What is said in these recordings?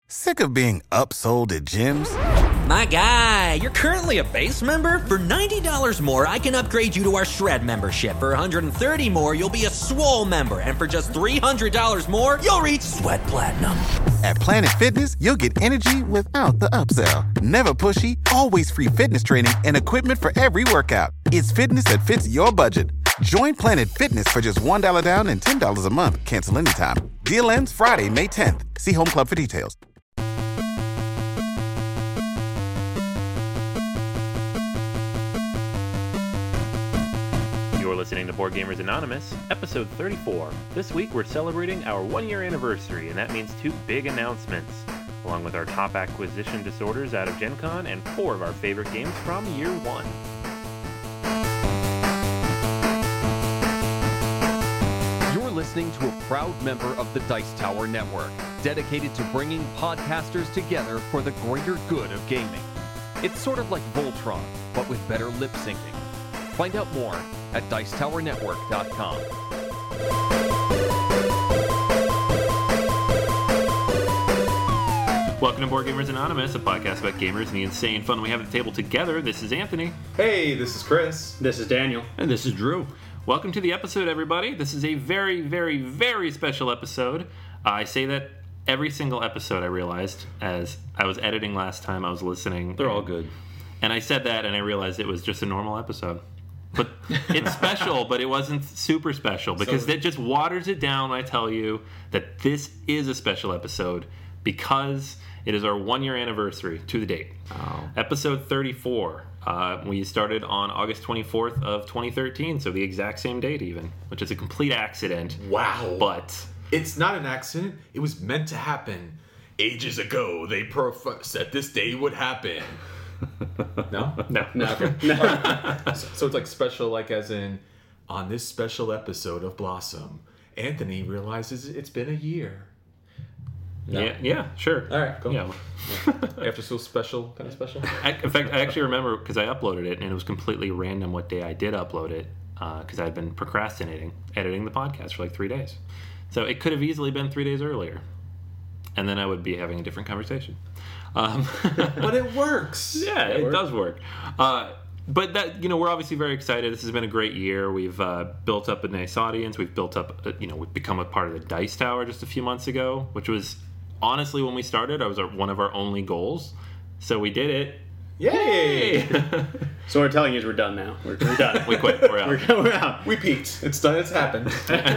Sick of being upsold at gyms? My guy, you're currently a base member? For $90 more, I can upgrade you to our Shred membership. For $130 more, you'll be a Swole member. And for just $300 more, you'll reach Sweat Platinum. At Planet Fitness, you'll get energy without the upsell. Never pushy, always free fitness training and equipment for every workout. It's fitness that fits your budget. Join Planet Fitness for just $1 down and $10 a month. Cancel anytime. Deal ends Friday, May 10th. See Home Club for details. You're listening to Board Gamers Anonymous, episode 34. This week we're celebrating our 1-year anniversary, and that means 2 big announcements, along with our top acquisition disorders out of Gen Con and 4 of our favorite games from year 1. You're listening to a proud member of the Dice Tower Network, dedicated to bringing podcasters together for the greater good of gaming. It's sort of like Voltron, but with better lip syncing. Find out more at DicetowerNetwork.com. Welcome to Board Gamers Anonymous, a podcast about gamers and the insane fun we have at the table together. This is Anthony. Hey, this is Chris. This is Daniel. And this is Drew. Welcome to the episode, everybody. This is a very, very, very special episode. I say that every single episode, I realized, as I was editing last time, I was listening. They're all good. And I said that, and I realized it was just a normal episode. But it's special, but it wasn't super special, because it just waters it down when I tell you that this is a special episode, because it is our 1-year anniversary to the date. Oh. Episode 34. We started on August 24th of 2013, so the exact same date even, which is a complete accident. Wow. But It's not an accident. It was meant to happen. Ages ago, they said this day would happen. No? no. So it's like special, like as in, on this special episode of Blossom, Anthony realizes it's been a year. No. Yeah, sure. All right, cool. Yeah. After so special, kind of special? In fact, I actually remember, because I uploaded it, and it was completely random what day I did upload it, because I'd been procrastinating, editing the podcast for like 3 days. So it could have easily been 3 days earlier. And then I would be having a different conversation. But it works. Yeah, it does work. But that, we're obviously very excited. This has been a great year. We've built up a nice audience. We've built up, we've become a part of the Dice Tower just a few months ago, which was, honestly, when we started, one of our only goals. So we did it. Yay! So what we're telling you is we're done now. We're done. We quit. We're out. We're out. We peaked. It's done. It's happened.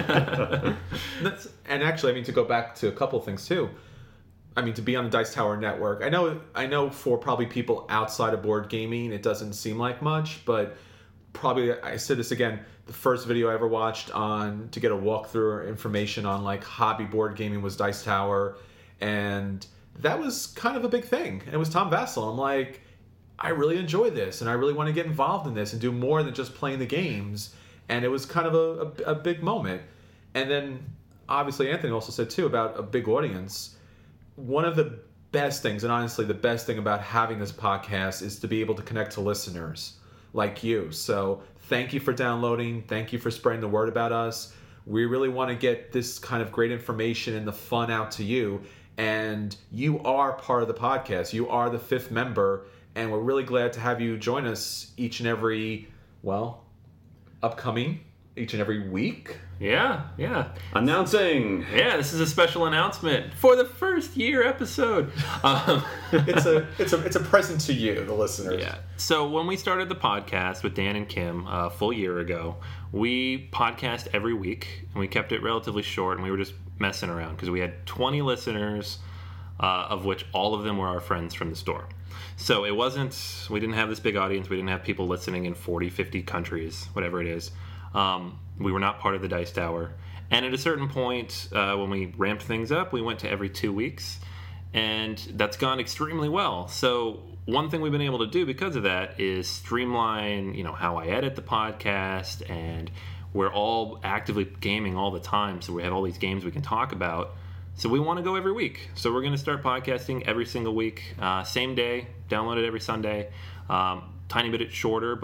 And actually, to go back to a couple things too. To be on the Dice Tower Network, I know for probably people outside of board gaming, it doesn't seem like much, but probably, I said this again, the first video I ever watched to get a walkthrough or information on like hobby board gaming was Dice Tower, and that was kind of a big thing. And it was Tom Vassell. I'm like, I really enjoy this, and I really want to get involved in this and do more than just playing the games. And it was kind of a big moment. And then, obviously, Anthony also said, too, about a big audience. One of the best things, and honestly the best thing about having this podcast, is to be able to connect to listeners like you. So thank you for downloading. Thank you for spreading the word about us. We really want to get this kind of great information and the fun out to you. And you are part of the podcast. You are the 5th member. And we're really glad to have you join us each and every week. Yeah. Announcing. Yeah, this is a special announcement for the first year episode. It's a present to you, the listeners. Yeah. So when we started the podcast with Dan and Kim a full year ago, we podcast every week, and we kept it relatively short, and we were just messing around because we had 20 listeners, of which all of them were our friends from the store. So we didn't have this big audience. We didn't have people listening in 40, 50 countries, whatever it is. We were not part of the Dice Tower. And at a certain point, when we ramped things up, we went to every 2 weeks. And that's gone extremely well. So one thing we've been able to do because of that is streamline, how I edit the podcast. And we're all actively gaming all the time. So we have all these games we can talk about. So we want to go every week. So we're going to start podcasting every single week. Same day, download it every Sunday. Tiny bit shorter, but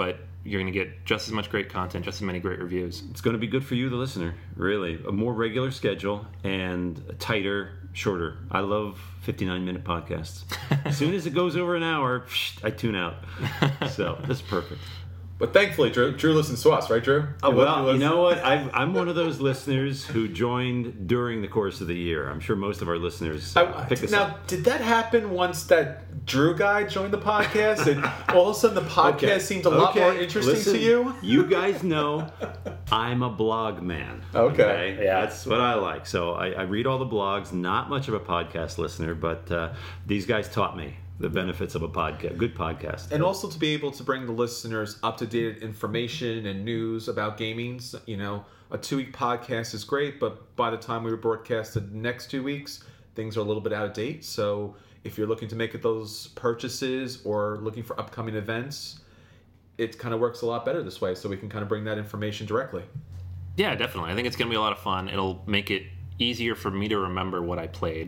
you're going to get just as much great content, just as many great reviews. It's going to be good for you, the listener, really. A more regular schedule and a tighter, shorter. I love 59-minute podcasts. As soon as it goes over an hour, I tune out. So this is perfect. But thankfully, Drew listens to us, right, Drew? Well, you know what? I'm one of those listeners who joined during the course of the year. I'm sure most of our listeners pick this up. Now, did that happen once that Drew guy joined the podcast, and all of a sudden the podcast seemed a lot more interesting to you? You guys know I'm a blog man. Okay. Yeah. That's what I like. So I read all the blogs. Not much of a podcast listener, but these guys taught me the benefits of a podcast, good podcast. And also to be able to bring the listeners up-to-date information and news about gaming. You know, a 2-week podcast is great, but by the time we broadcast the next 2 weeks, things are a little bit out of date. So if you're looking to make those purchases or looking for upcoming events, it kind of works a lot better this way, so we can kind of bring that information directly. Yeah, definitely. I think it's going to be a lot of fun. It'll make it easier for me to remember what I played.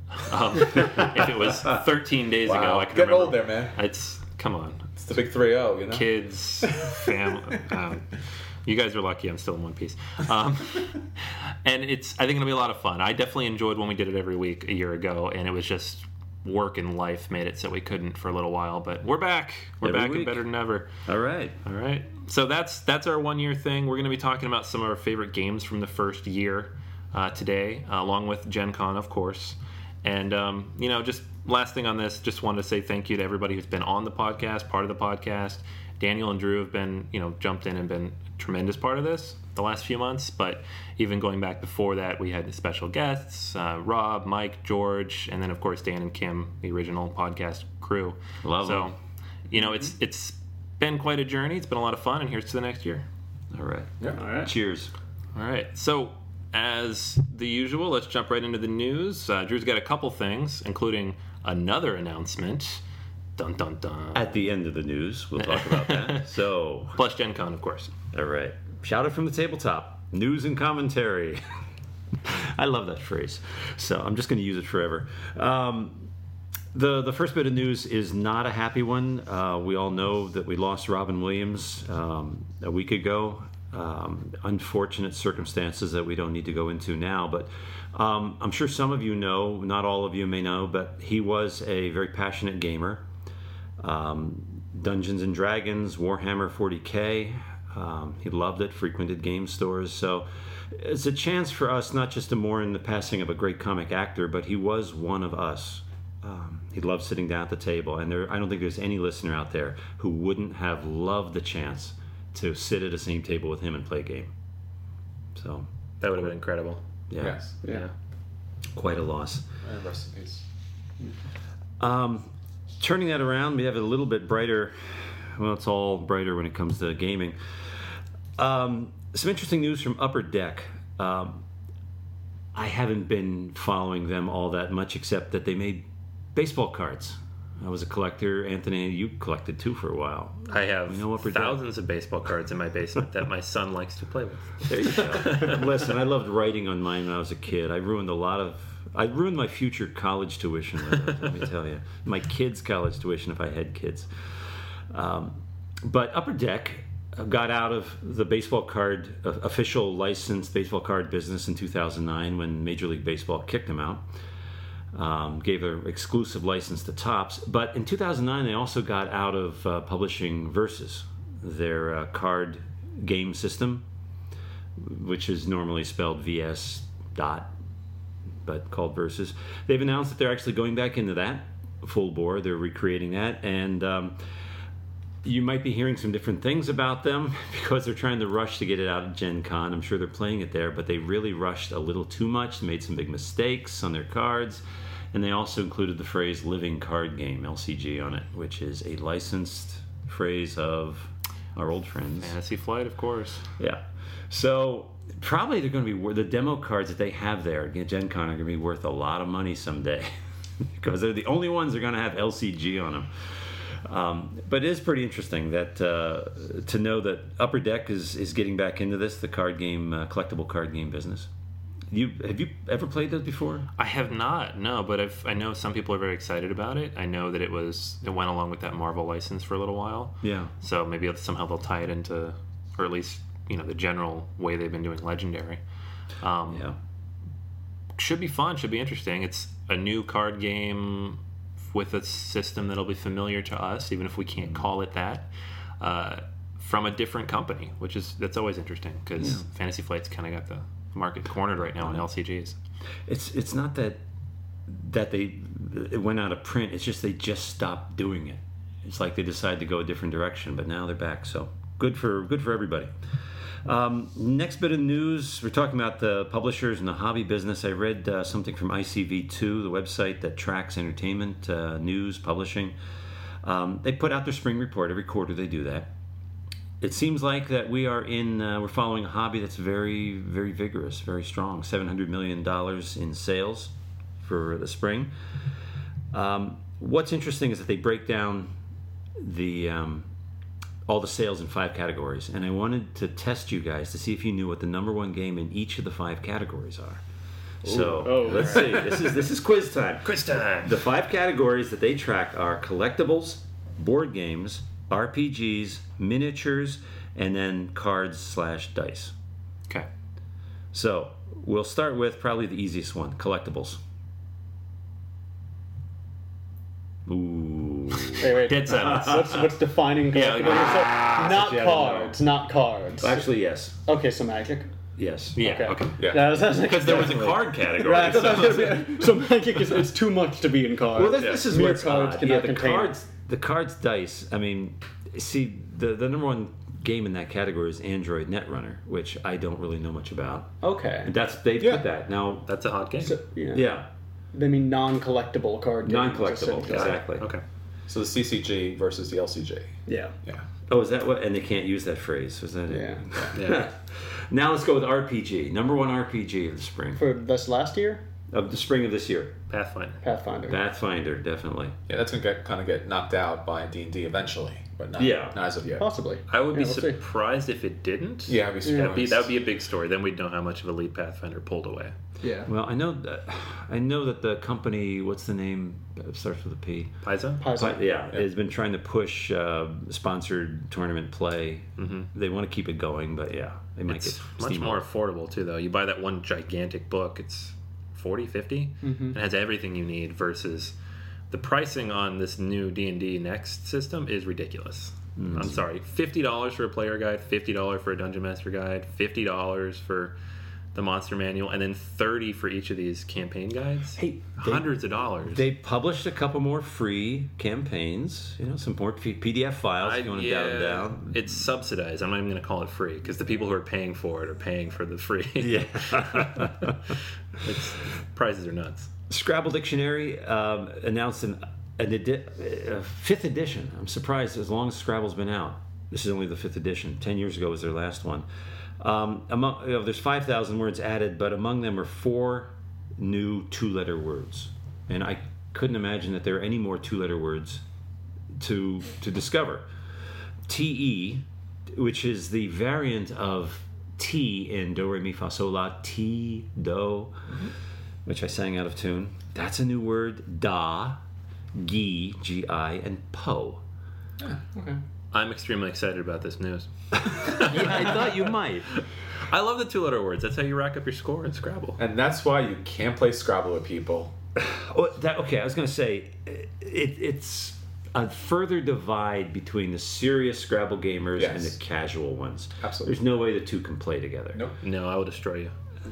If it was 13 days ago, I could Getting remember. old there, man. Come on. It's the big 3-0, you know? Kids, family. You guys are lucky I'm still in one piece. And I think it'll be a lot of fun. I definitely enjoyed when we did it every week a year ago, and it was just work and life made it so we couldn't for a little while. But we're back. We're Every back week. and better than ever. All right. All right. So that's our 1 year thing. We're going to be talking about some of our favorite games from the first year today, along with Gen Con, of course. And, just last thing on this, just wanted to say thank you to everybody who's been on the podcast, part of the podcast. Daniel and Drew have been, jumped in and been a tremendous part of this the last few months. But even going back before that, we had special guests, Rob, Mike, George, and then, of course, Dan and Kim, the original podcast crew. Love them. It's been quite a journey. It's been a lot of fun, and here's to the next year. All right. Yeah. All right. Cheers. All right. So, as the usual, let's jump right into the news. Drew's got a couple things, including another announcement. Dun, dun, dun. At the end of the news, we'll talk about that. So, Plus Gen Con, of course. all right. Shout out from the tabletop. News and commentary. I love that phrase. So I'm just going to use it forever. The first bit of news is not a happy one. We all know that we lost Robin Williams a week ago. Unfortunate circumstances that we don't need to go into now, but I'm sure some of you know, not all of you may know, but he was a very passionate gamer. Dungeons and Dragons, Warhammer 40K, he loved it, frequented game stores, so it's a chance for us not just to mourn the passing of a great comic actor, but he was one of us. He loved sitting down at the table, and I don't think there's any listener out there who wouldn't have loved the chance to sit at the same table with him and play a game. So That would have been incredible. yeah, Yes. Yeah. quite a loss. And rest in peace. Turning that around, we have a little bit brighter. Well, it's all brighter when it comes to gaming. Some interesting news from Upper Deck. I haven't been following them all that much, except that they made baseball cards. I was a collector. Anthony, you collected too for a while. I have You know Upper Deck? thousands of baseball cards in my basement that my son likes to play with. There you go. Listen, I loved writing on mine when I was a kid. I ruined my future college tuition with it, let me tell you. My kids' college tuition if I had kids. But Upper Deck got out of the baseball card, official licensed baseball card business in 2009 when Major League Baseball kicked them out. Gave an exclusive license to Topps. But in 2009, they also got out of publishing Versus, their card game system, which is normally spelled VS dot, but called Versus. They've announced that they're actually going back into that full bore. They're recreating that, and you might be hearing some different things about them because they're trying to rush to get it out of Gen Con. I'm sure they're playing it there, but they really rushed a little too much, made some big mistakes on their cards, and they also included the phrase living card game, LCG, on it, which is a licensed phrase of our old friends. Fantasy Flight, of course. Yeah. So probably they're going to be the demo cards that they have there at Gen Con are going to be worth a lot of money someday because they're the only ones that are going to have LCG on them. But it is pretty interesting that to know that Upper Deck is getting back into this, the card game, collectible card game business. Have you ever played those before? I have not, no, but I know some people are very excited about it. I know that it went along with that Marvel license for a little while. Yeah. So maybe somehow they'll tie it into, or at least the general way they've been doing Legendary. Yeah. Should be fun. Should be interesting. It's a new card game with a system that'll be familiar to us, even if we can't call it that. From a different company, that's always interesting because Fantasy Flight's kind of got the market cornered right now on LCGs. It's not that it went out of print. It's just they just stopped doing it. It's like they decided to go a different direction, but now they're back. So good for everybody. Next bit of news, we're talking about the publishers and the hobby business. I read something from ICV2, the website that tracks entertainment, news, publishing. They put out their spring report. Every quarter they do that. It seems like that we're following a hobby that's very, very vigorous, very strong. $700 million in sales for the spring. What's interesting is that they break down all the sales in 5 categories, and I wanted to test you guys to see if you knew what the number one game in each of the 5 categories are. Let's see. This is quiz time. Quiz time. The 5 categories that they track are collectibles, board games, RPGs, miniatures, and then cards/dice. Okay. So we'll start with probably the easiest one, collectibles. Ooh. Wait. Dead silence. What's defining collectibles? Not cards. Actually, yes. Okay, so Magic. Yes. Yeah. Okay. Yeah. Because there was a card category. Right, so Magic is too much to be in cards. Well, this is Mere what's cards odd. cannot The contain. cards dice. I mean, see, the number one game in that category is Android Netrunner, which I don't really know much about. Okay. And they've put that now. That's a hot game. So, Yeah, They mean non-collectible card games. non-collectible. essentially. Exactly. Okay. So the CCG versus the LCG. Yeah. Yeah. Oh, is that what? And they can't use that phrase. Was that it? Yeah. Now let's go with RPG. Number one RPG of the spring. For this last year, Of the spring of this year. Pathfinder. Pathfinder. Definitely. Yeah, that's going to kind of get knocked out by D&D eventually, but not as of yet. Possibly. I would be we'll see. surprised if it didn't. Yeah, I'd be surprised. That would be a big story. Then we'd know how much of Elite Pathfinder pulled away. Yeah. Well, I know that the company, what's the name? It starts with a P. Paizo? Has been trying to push sponsored tournament play. Mm-hmm. They want to keep it going, but they might It's get much steamrolled. more affordable, too, though. You buy that one gigantic book, it's $40, $50, and it has everything you need versus the pricing on this new D&D Next system is ridiculous. I'm sorry, $50 for a player guide, $50 for a Dungeon Master guide, $50 for the Monster Manual, and then $30 for each of these campaign guides. Hey, hundreds of dollars. They published a couple more free campaigns. Some more PDF files if you want to down down. It's subsidized. I'm not even going to call it free because the people who are paying for it are paying for the free. Yeah. Prices are nuts. Scrabble Dictionary announced a 5th edition. I'm surprised as long as Scrabble's been out. This is only the 5th edition. 10 years ago was their last one. There's 5,000 words added, but among them are 4 new 2-letter words. And I couldn't imagine that there are any more 2-letter words to discover. TE, which is the variant of T in Do, Re, Mi, Fa, Sol, La, Ti, Do, which I sang out of tune. That's a new word. Da, Gi, G-I, and Po. Okay. I'm extremely excited about this news. Yeah, I thought you might. I love the 2-letter words. That's how you rack up your score in Scrabble. And that's why you can't play Scrabble with people. Okay, I was going to say, it's a further divide between the serious Scrabble gamers and the casual ones. Absolutely. There's no way the two can play together. Nope. No, I will destroy you.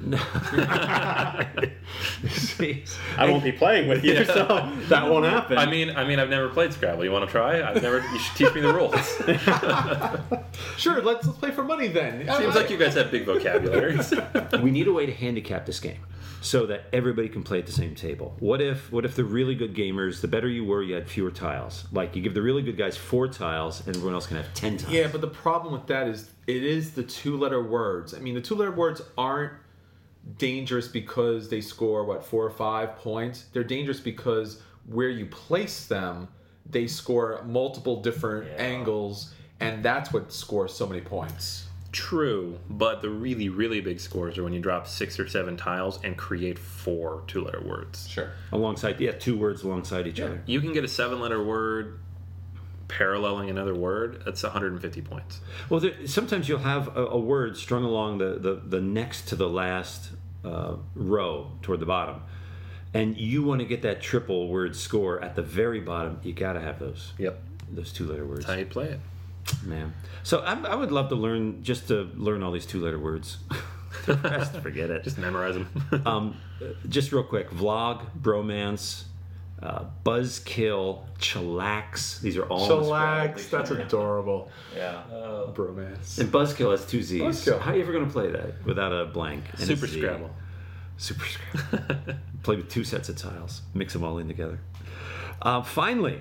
See, I won't be playing with you, so that won't happen. I mean, I've never played Scrabble. You want to try? You should teach me the rules. Sure, let's play for money then. Seems like you guys have big vocabularies. we need a way to handicap this game so that everybody can play at the same table. What if the really good gamers, the better you were, you had fewer tiles? Like you give the really good guys 4 tiles and everyone else can have 10 tiles. Yeah, but the problem with that is it is the 2-letter words. I mean, the 2-letter words aren't dangerous because they score 4 or 5 points. They're dangerous because where you place them, they score multiple different angles, and that's what scores so many points. True, but the really, really big scores are when you drop 6 or 7 tiles and create 4 two-letter words. Sure. Alongside, 2 words alongside each other. You can get a 7-letter word paralleling another word. That's 150 points. Well, sometimes you'll have a word strung along the next to the last row toward the bottom, and you want to get that triple word score at the very bottom. You got to have those. Yep. Those 2-letter words. That's how you play it. Man. So I would love to learn all these 2-letter words. The rest, forget it. Just memorize them. Just real quick, vlog, bromance, buzzkill, chillax. These are all Chillax, that's adorable. Yeah. Bromance. And buzzkill has 2 Z's. Buzzkill. How are you ever going to play that without a blank? And a Super Z? Scrabble. Super Scrabble. Play with 2 sets of tiles. Mix them all in together. Finally,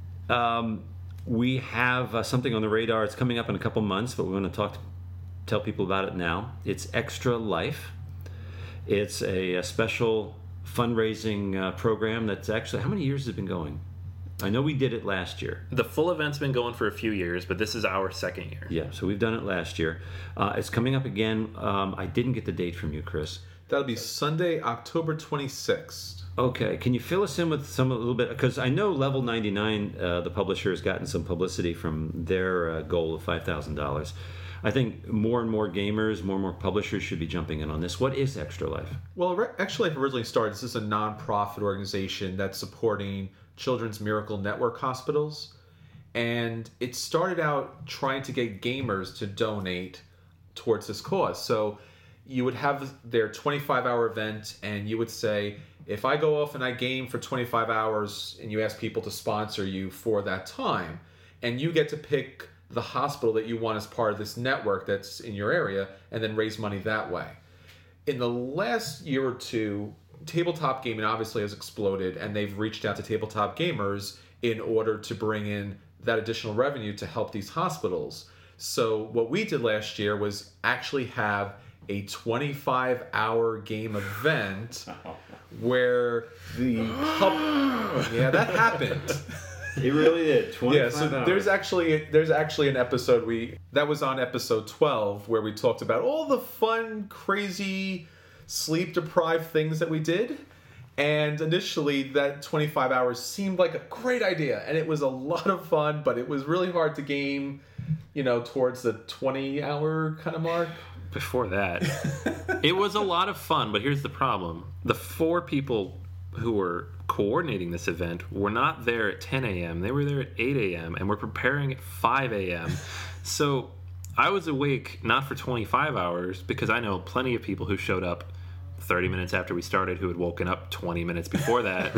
we have something on the radar. It's coming up in a couple months, but we're going to tell people about it now. It's Extra Life. It's a special fundraising program that's actually, how many years has it been going? I know we did it last year. The full event's been going for a few years, but this is our 2nd year. Yeah, so we've done it last year. It's coming up again. I didn't get the date from you, Chris. That'll be Sunday, October 26th. Okay, can you fill us in with a little bit? Because I know Level 99, the publisher, has gotten some publicity from their goal of $5,000. I think more and more gamers, more and more publishers should be jumping in on this. What is Extra Life? Well, Extra Life originally started, this is a non-profit organization that's supporting Children's Miracle Network hospitals. And it started out trying to get gamers to donate towards this cause. So you would have their 25-hour event, and you would say, if I go off and I game for 25 hours and you ask people to sponsor you for that time, and you get to pick the hospital that you want as part of this network that's in your area, and then raise money that way. In the last year or two, tabletop gaming obviously has exploded, and they've reached out to tabletop gamers in order to bring in that additional revenue to help these hospitals. So what we did last year was actually have a 25-hour game event where the yeah, that happened. It really did. 25 so hours. there's actually an episode that was on episode 12 where we talked about all the fun, crazy, sleep-deprived things that we did. And initially, that 25 hours seemed like a great idea, and it was a lot of fun, but it was really hard to game, towards the 20-hour kind of mark. Before that, it was a lot of fun, but here's the problem. The 4 people who were coordinating this event were not there at 10 a.m. They were there at 8 a.m. and were preparing at 5 a.m. So I was awake not for 25 hours, because I know plenty of people who showed up 30 minutes after we started who had woken up 20 minutes before that,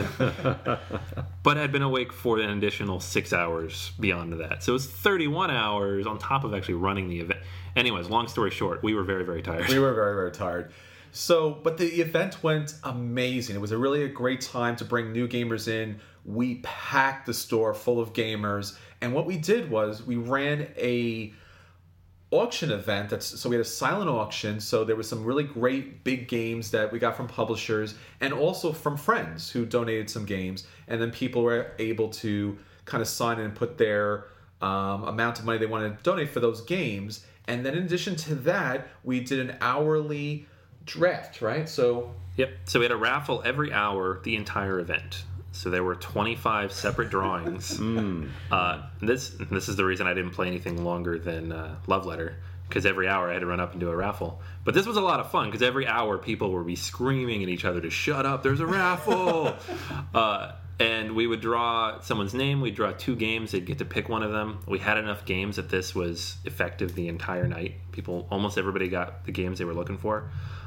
but had been awake for an additional 6 hours beyond that. So it was 31 hours on top of actually running the event. Anyways, long story short, we were very, very tired. We were very, very tired. So, but the event went amazing. It was a great time to bring new gamers in. We packed the store full of gamers. And what we did was we ran a auction event. So we had a silent auction. So there was some really great big games that we got from publishers and also from friends who donated some games. And then people were able to kind of sign in and put their amount of money they wanted to donate for those games. And then in addition to that, we did an hourly draft, right? Yep. So we had a raffle every hour, the entire event. So there were 25 separate drawings. This is the reason I didn't play anything longer than Love Letter, because every hour I had to run up and do a raffle. But this was a lot of fun, because every hour people would be screaming at each other to shut up, there's a raffle! And we would draw someone's name, we'd draw 2 games, they'd get to pick one of them. We had enough games that this was effective the entire night. Almost everybody got the games they were looking for.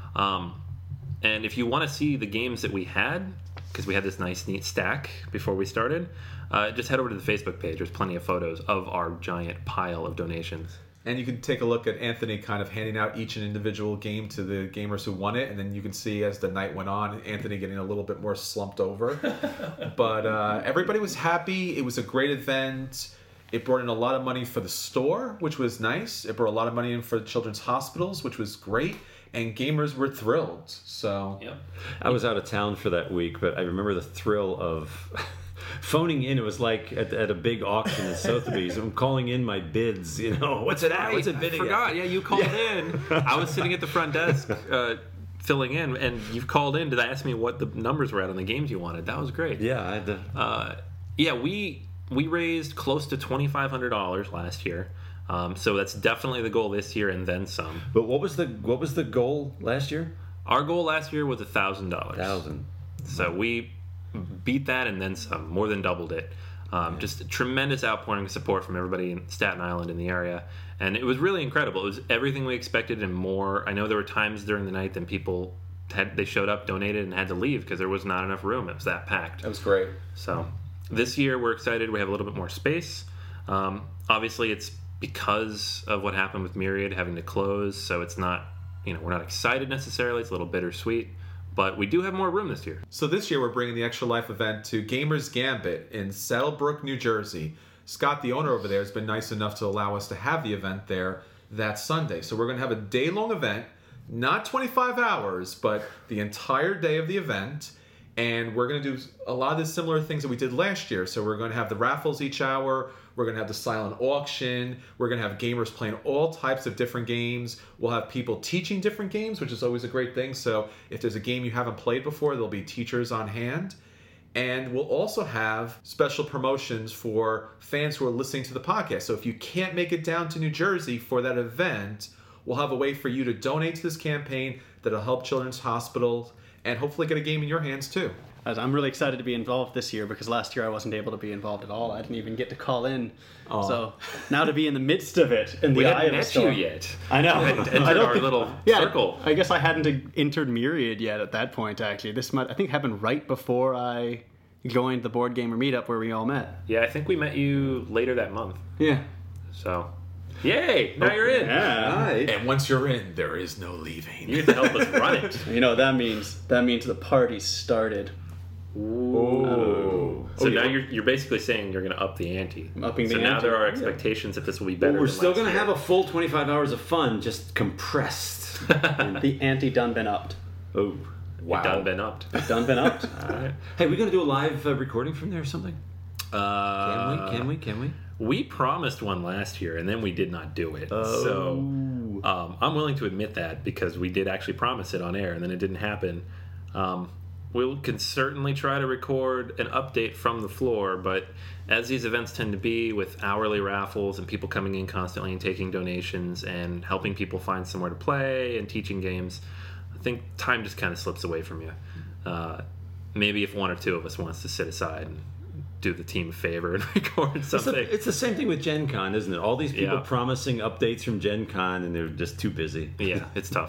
And if you want to see the games that we had, because we had this nice neat stack before we started, just head over to the Facebook page. There's plenty of photos of our giant pile of donations. And you can take a look at Anthony kind of handing out each and individual game to the gamers who won it, and then you can see as the night went on, Anthony getting a little bit more slumped over. But everybody was happy. It was a great event. It brought in a lot of money for the store, which was nice. It brought a lot of money in for children's hospitals, which was great. And gamers were thrilled. So Yep. I was out of town for that week, but I remember the thrill of phoning in. It was like at a big auction at Sotheby's. I'm calling in my bids. What's it at? What's it bidding I forgot. at? Yeah, you called in. I was sitting at the front desk filling in, and you called in to ask me what the numbers were at on the games you wanted. That was great. Yeah, I had to. We raised close to $2,500 last year. So that's definitely the goal this year, and then some. But what was the goal last year? Our goal last year was $1,000. 1,000. So we beat that and then some, more than doubled it. Just a tremendous outpouring of support from everybody in Staten Island in the area, and it was really incredible. It was everything we expected and more. I know there were times during the night that people they showed up, donated, and had to leave because there was not enough room. It was that packed. That was great. So this year we're excited. We have a little bit more space. Obviously, it's because of what happened with Myriad having to close, so it's not, we're not excited necessarily. It's a little bittersweet, but we do have more room this year. So this year we're bringing the Extra Life event to Gamers Gambit in Saddlebrook, New Jersey. Scott, the owner over there, has been nice enough to allow us to have the event there that Sunday. So we're going to have a day-long event, not 25 hours, but the entire day of the event. And we're going to do a lot of the similar things that we did last year. So we're going to have the raffles each hour. We're going to have the silent auction. We're going to have gamers playing all types of different games. We'll have people teaching different games, which is always a great thing. So if there's a game you haven't played before, there'll be teachers on hand. And we'll also have special promotions for fans who are listening to the podcast. So if you can't make it down to New Jersey for that event, we'll have a way for you to donate to this campaign that'll help Children's Hospital and hopefully get a game in your hands too. I'm really excited to be involved this year because last year I wasn't able to be involved at all. I didn't even get to call in. So now to be in the midst of it, in the eye of the storm. We hadn't met you yet. I know. We hadn't entered our little circle. I guess I hadn't entered Myriad yet at that point, actually. This I think happened right before I joined the Board Gamer Meetup where we all met. Yeah, I think we met you later that month. Yeah. So, yay! Now you're in. Yeah. And once you're in, there is no leaving. You have to help us run it. That means the party started. Ooh. So now you're basically saying you're going to up the ante. Upping the so now ante. there are expectations that this will be better. Well, we're than still last going to year. have a full 25 hours of fun, just compressed. The ante done been upped. Oh, Wow. Done been upped. Done been upped. All right. hey, we going to do a live recording from there or something? Can we? We promised one last year, and then we did not do it. So I'm willing to admit that because we did actually promise it on air, and then it didn't happen. We can certainly try to record an update from the floor, but as these events tend to be with hourly raffles and people coming in constantly and taking donations and helping people find somewhere to play and teaching games, I think time just kind of slips away from you. Maybe if one or two of us wants to sit aside and do the team a favor and record something. It's the same thing with Gen Con, isn't it? All these people promising updates from Gen Con, and they're just too busy. Yeah, it's tough.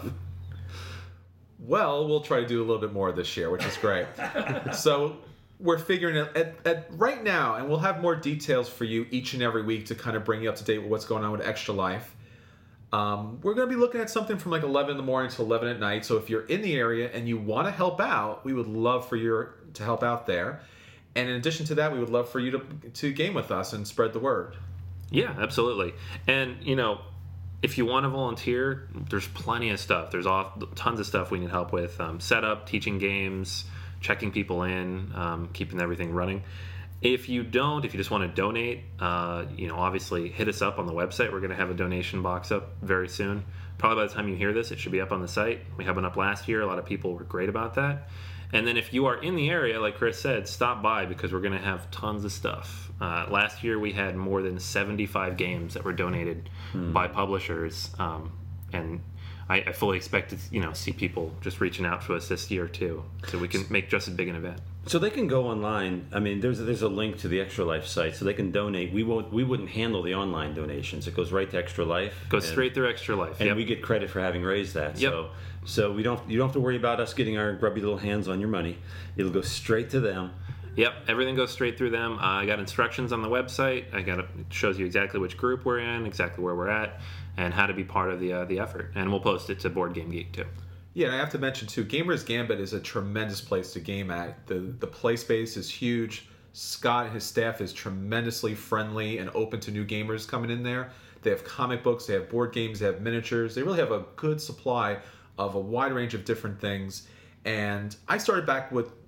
Well, we'll try to do a little bit more this year, which is great. So we're figuring at right now, and we'll have more details for you each and every week to kind of bring you up to date with what's going on with Extra Life. We're going to be looking at something from like 11 in the morning to 11 at night. So if you're in the area and you want to help out, we would love for you to help out there. And in addition to that, we would love for you to game with us and spread the word. Yeah, absolutely. And, if you want to volunteer, there's plenty of stuff. There's tons of stuff we need help with. Setup, teaching games, checking people in, keeping everything running. If you just want to donate, obviously hit us up on the website. We're going to have a donation box up very soon. Probably by the time you hear this, it should be up on the site. We had one up last year. A lot of people were great about that. And then if you are in the area, like Chris said, stop by because we're going to have tons of stuff. Last year we had more than 75 games that were donated by publishers. And I fully expect to see people just reaching out to us this year too, so we can make just as big an event. So they can go online. I mean, there's a link to the Extra Life site, so they can donate. We wouldn't handle the online donations. It goes right to Extra Life. Goes straight through Extra Life, and we get credit for having raised that. Yep. So you don't have to worry about us getting our grubby little hands on your money. It'll go straight to them. Yep, everything goes straight through them. I got instructions on the website. It shows you exactly which group we're in, exactly where we're at, and how to be part of the effort. And we'll post it to Board Game Geek too. Yeah, and I have to mention too, Gamers Gambit is a tremendous place to game at. The play space is huge. Scott and his staff is tremendously friendly and open to new gamers coming in there. They have comic books, they have board games, they have miniatures. They really have a good supply of a wide range of different things. And I started back with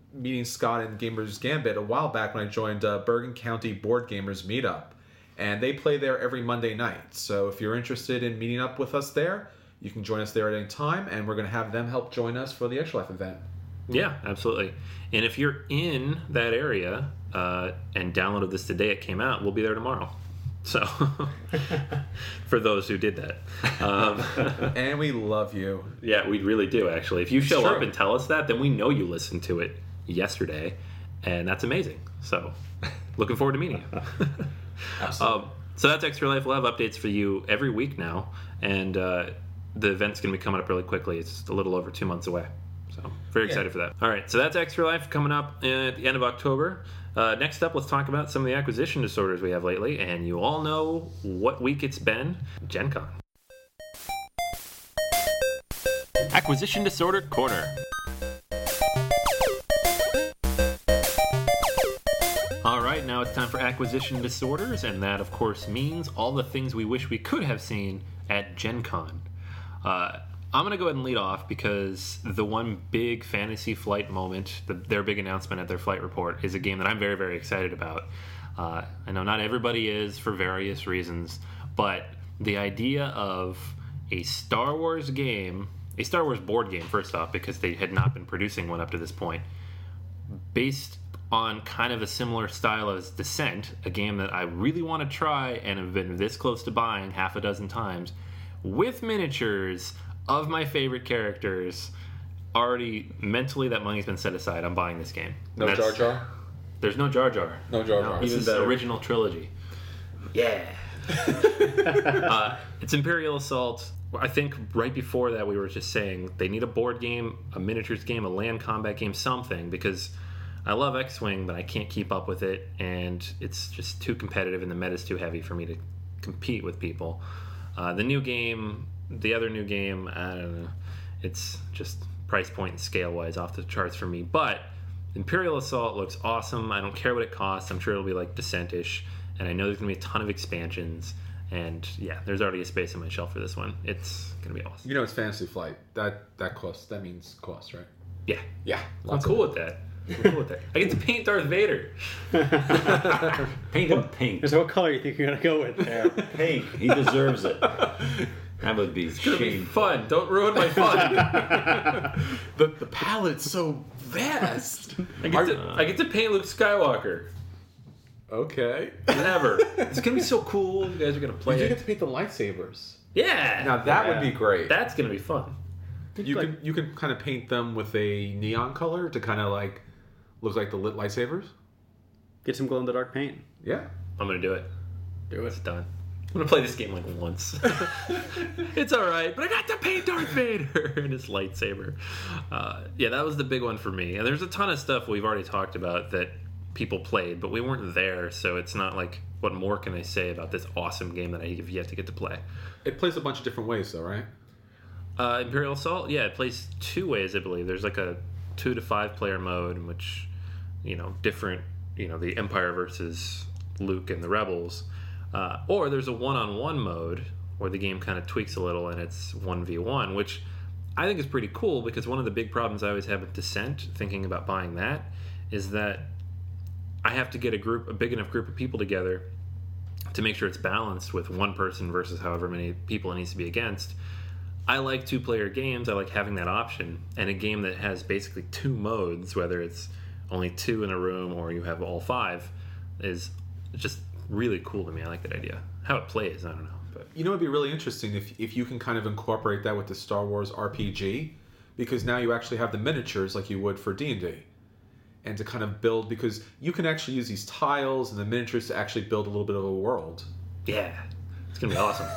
meeting Scott and Gamers Gambit a while back when I joined Bergen County Board Gamers Meetup. And they play there every Monday night. So if you're interested in meeting up with us there, you can join us there at any time, and we're going to have them help join us for the Extra Life event. Yeah, absolutely. And if you're in that area and downloaded this the day it came out, we'll be there tomorrow. So, for those who did that. And we love you. Yeah, we really do, actually. If you show up and tell us that, then we know you listened to it yesterday, and that's amazing. So, looking forward to meeting you. Absolutely. So that's Extra Life. We'll have updates for you every week now, and the event's going to be coming up really quickly. It's a little over 2 months away. So, very excited for that. All right, so that's Extra Life coming up at the end of October. Next up, let's talk about some of the acquisition disorders we have lately, and you all know what week it's been. Gen Con. Acquisition Disorder Corner. All right, now it's time for acquisition disorders, and that, of course, means all the things we wish we could have seen at Gen Con. I'm going to go ahead and lead off because the one big Fantasy Flight moment, their big announcement at their flight report, is a game that I'm very, very excited about. I know not everybody is for various reasons, but the idea of a Star Wars game, a Star Wars board game, first off, because they had not been producing one up to this point, based on kind of a similar style as Descent, a game that I really want to try and have been this close to buying half a dozen times, with miniatures of my favorite characters. Already mentally that money's been set aside. I'm buying this game. No Jar Jar? There's no Jar Jar. No Jar Jar. This is the original trilogy. Yeah. It's Imperial Assault. I think right before that we were just saying they need a board game, a miniatures game, a land combat game, something, because I love X-Wing, but I can't keep up with it, and it's just too competitive and the meta's too heavy for me to compete with people. The other new game, I don't know. It's just price point and scale-wise off the charts for me. But Imperial Assault looks awesome. I don't care what it costs. I'm sure it'll be like Descent-ish. And I know there's going to be a ton of expansions. And yeah, there's already a space on my shelf for this one. It's going to be awesome. You know it's Fantasy Flight. That costs. That means cost, right? Yeah. Yeah. I'm cool with that. I get to paint Darth Vader. Paint him pink. So what color do you think you're going to go with there? Pink. He deserves it. That would be It's going to be fun. Don't ruin my fun. The palette's so vast. I get to paint Luke Skywalker. Okay. Never. It's going to be so cool. You guys are going to play You it. get to paint the lightsabers. Yeah. Now that would be great. That's going to be fun. You can kind of paint them with a neon color to kind of like look like the lit lightsabers. Get some glow-in-the-dark paint. Yeah. I'm going to do it. Do it. It's done. I'm going to play this game like once. It's alright, but I got to paint Darth Vader and his lightsaber. Yeah, that was the big one for me. And there's a ton of stuff we've already talked about that people played, but we weren't there, so it's not like, what more can I say about this awesome game that I have yet to get to play? It plays a bunch of different ways, though, right? Imperial Assault, yeah, it plays two ways, I believe. There's like a 2 to 5 player mode in which, different, the Empire versus Luke and the Rebels. Or there's a one-on-one mode where the game kind of tweaks a little and it's 1v1, which I think is pretty cool because one of the big problems I always have with Descent, thinking about buying that, is that I have to get a big enough group of people together to make sure it's balanced with one person versus however many people it needs to be against. I like 2-player games. I like having that option. And a game that has basically 2 modes, whether it's only 2 in a room or you have all 5, is just really cool to me. I like that idea. How it plays, I don't know. But It'd be really interesting if you can kind of incorporate that with the Star Wars RPG, because now you actually have the miniatures like you would for D&D. And to kind of build, because you can actually use these tiles and the miniatures to actually build a little bit of a world. yeah, it's going to be awesome.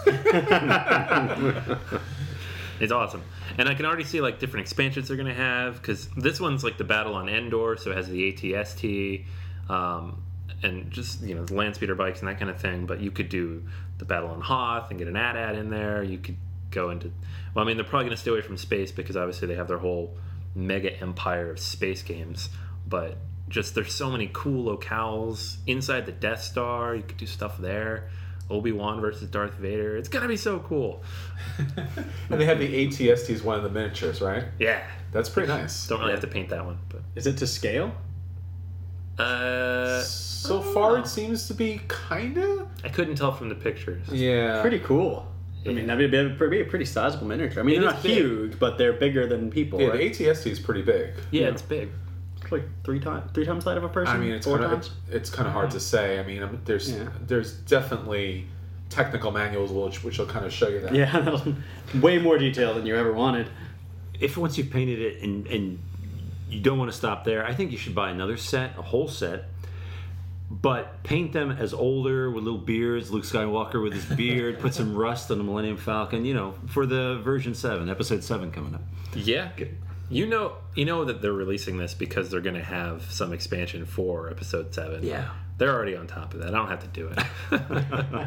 It's awesome. And I can already see like different expansions they're going to have, because this one's like the Battle on Endor, so it has the AT-ST, and just, the land speeder bikes and that kind of thing. But you could do the Battle on Hoth and get an AT-AT in there. You could go into... Well, I mean, they're probably going to stay away from space because obviously they have their whole mega empire of space games. But just there's so many cool locales inside the Death Star. You could do stuff there. Obi-Wan versus Darth Vader. It's gonna be so cool. And they have the ATSTs, one of the miniatures, right? Yeah. That's pretty nice. Don't really have to paint that one, but Is it to scale? So far, it seems to be kinda. I couldn't tell from the pictures. Yeah. Pretty cool. I mean, that'd be a pretty sizable miniature. I mean, they're is not big. huge, but they're bigger than people, Yeah, right? the ATST is pretty big. Yeah, it's big. It's like three times that of a person. I mean, it's four kind times. of it's kind of hard to say. I mean, there's definitely technical manuals which will kind of show you that. Yeah, that was way more detail than you ever wanted. If once you've painted it and you don't want to stop there, I think you should buy another set, a whole set, but paint them as older with little beards, Luke Skywalker with his beard, put some rust on the Millennium Falcon, for the version 7, episode 7 coming up. Yeah. You know that they're releasing this because they're going to have some expansion for episode 7. Yeah. They're already on top of that. I don't have to do it.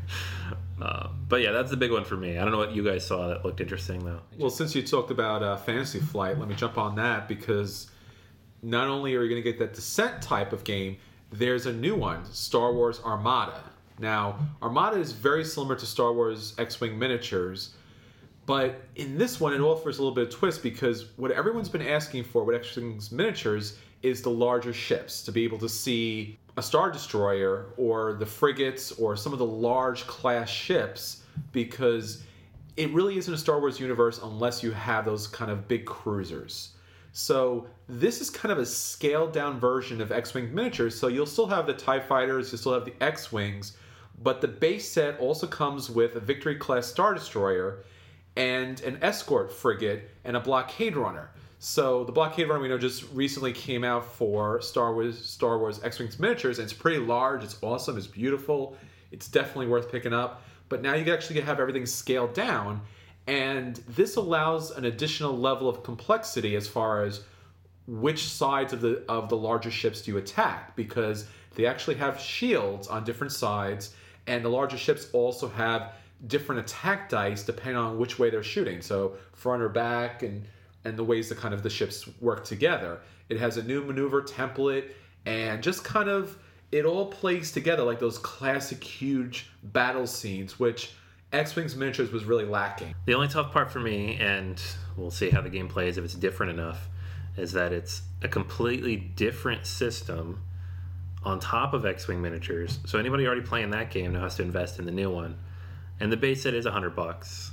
But yeah, that's the big one for me. I don't know what you guys saw that looked interesting, though. Well, since you talked about Fantasy Flight, let me jump on that because not only are you going to get that Descent type of game, there's a new one, Star Wars Armada. Now, Armada is very similar to Star Wars X-Wing miniatures, but in this one, it offers a little bit of twist because what everyone's been asking for with X-Wing's miniatures is the larger ships, to be able to see a Star Destroyer or the frigates or some of the large class ships, because it really isn't a Star Wars universe unless you have those kind of big cruisers. So this is kind of a scaled down version of X-Wing miniatures. So you'll still have the TIE Fighters, you'll still have the X-Wings, but the base set also comes with a Victory class Star Destroyer and an escort frigate and a blockade runner. So the blockade runner we know just recently came out for Star Wars X-Wings miniatures, and it's pretty large, it's awesome, it's beautiful, it's definitely worth picking up. But now you can actually have everything scaled down, and this allows an additional level of complexity as far as which sides of the larger ships do you attack, because they actually have shields on different sides, and the larger ships also have different attack dice depending on which way they're shooting. So front or back, and the ways that kind of the ships work together. It has a new maneuver template, and just kind of it all plays together like those classic huge battle scenes, which X-Wing's miniatures was really lacking. The only tough part for me, and we'll see how the game plays if it's different enough, is that it's a completely different system on top of X-Wing miniatures. So anybody already playing that game now has to invest in the new one. And the base set is $100.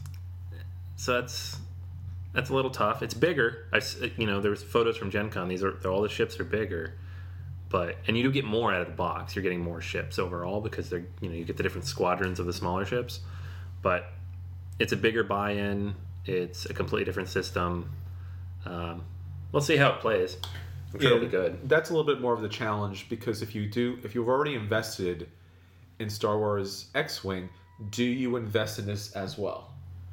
So that's a little tough. It's bigger. There's photos from Gen Con. All the ships are bigger. And you do get more out of the box. You're getting more ships overall because you get the different squadrons of the smaller ships. But it's a bigger buy-in. It's a completely different system. We'll see how it plays. I'm sure it'll be good. That's a little bit more of the challenge, because if you've already invested in Star Wars X-Wing, do you invest in this as well?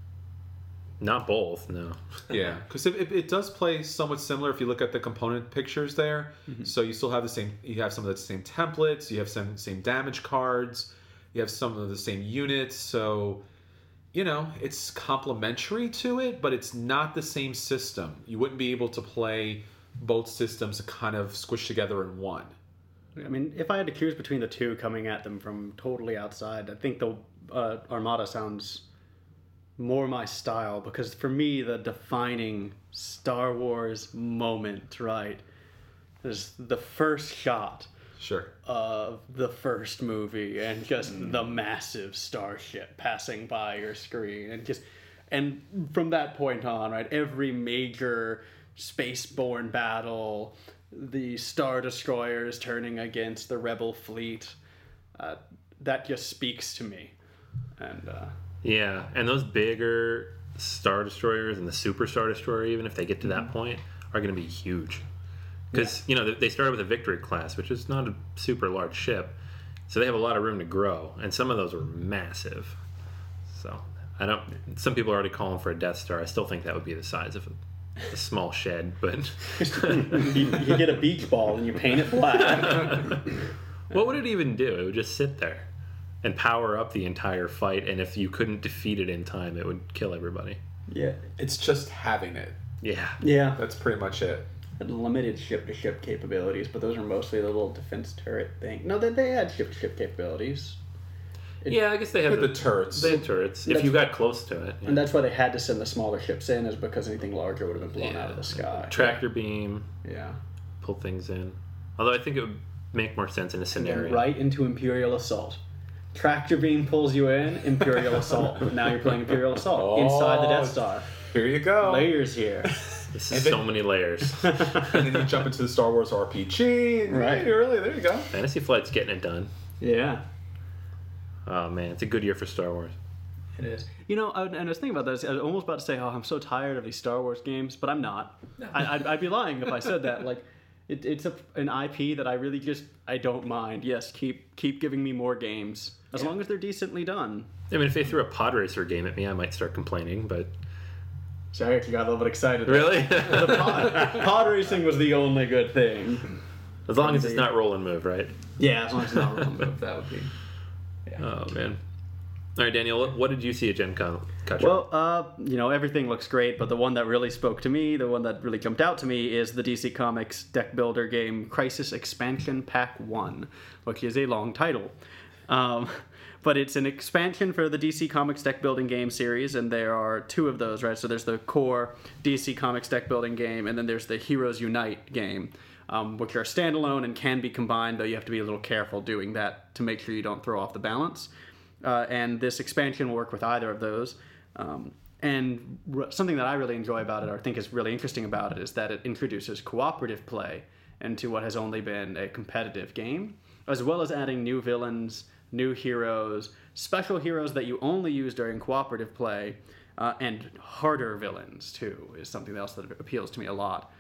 Not both, no. Yeah, because it does play somewhat similar if you look at the component pictures there. Mm-hmm. So you still have you have some of the same templates, you have some same damage cards, you have some of the same units. So, it's complementary to it, but it's not the same system. You wouldn't be able to play both systems kind of squished together in one. I mean, if I had to choose between the two coming at them from totally outside, I think the Armada sounds more my style, because for me the defining Star Wars moment, right, is the first shot of the first movie and just the massive starship passing by your screen, and from that point on, right, every major spaceborne battle, the Star Destroyers turning against the Rebel fleet, that just speaks to me. And yeah, and those bigger Star Destroyers and the Super Star Destroyer, even if they get to that point, are going to be huge. Because, they started with a Victory class, which is not a super large ship, so they have a lot of room to grow, and some of those are massive. So, some people are already calling for a Death Star. I still think that would be the size of a small shed, but... you get a beach ball and you paint it black. What would it even do? It would just sit there and power up the entire fight, and if you couldn't defeat it in time, it would kill everybody. Yeah, it's just having it. Yeah. That's pretty much it. Limited ship-to-ship capabilities, but those are mostly the little defense turret thing. No, they had ship-to-ship capabilities. Yeah, I guess they have the turrets. They have turrets. If you got close to it. Yeah. And that's why they had to send the smaller ships in, is because anything larger would have been blown out of the sky. Tractor beam, Yeah. pull things in. Although I think it would make more sense in a And scenario. right into Imperial Assault. Tractor beam pulls you in, Imperial Assault. Now you're playing Imperial Assault inside the Death Star. Here you go. Layers here. This is so many layers. And then you jump into the Star Wars RPG. And Right. There you go. Fantasy Flight's getting it done. Yeah. Oh man, it's a good year for Star Wars. It is. You know, and I was thinking about this. I was almost about to say, "Oh, I'm so tired of these Star Wars games," but I'm not. I'd be lying if I said that. Like, it's an IP that I really I don't mind. Yes, keep giving me more games as long as they're decently done. I mean, if they threw a pod racer game at me, I might start complaining. But Sorry if you got a little bit excited. really, Pod racing was the only good thing. as long as it's not roll and move, right? Yeah, as long as it's not wrong, but that would be. Oh man. All right, Daniel, what did you see at Gen Con? Gotcha. Well, everything looks great, but the one that really spoke to me, the one that really jumped out to me, is the DC Comics deck builder game Crisis Expansion Pack 1, which is a long title. But it's an expansion for the DC Comics deck building game series, and there are two of those, right? So there's the core DC Comics deck building game, and then there's the Heroes Unite game, which are standalone and can be combined, though you have to be a little careful doing that to make sure you don't throw off the balance. And this expansion will work with either of those. Something that I really enjoy about it, or think is really interesting about it, is that it introduces cooperative play into what has only been a competitive game, as well as adding new villains, new heroes, special heroes that you only use during cooperative play, and harder villains, too, is something else that appeals to me a lot.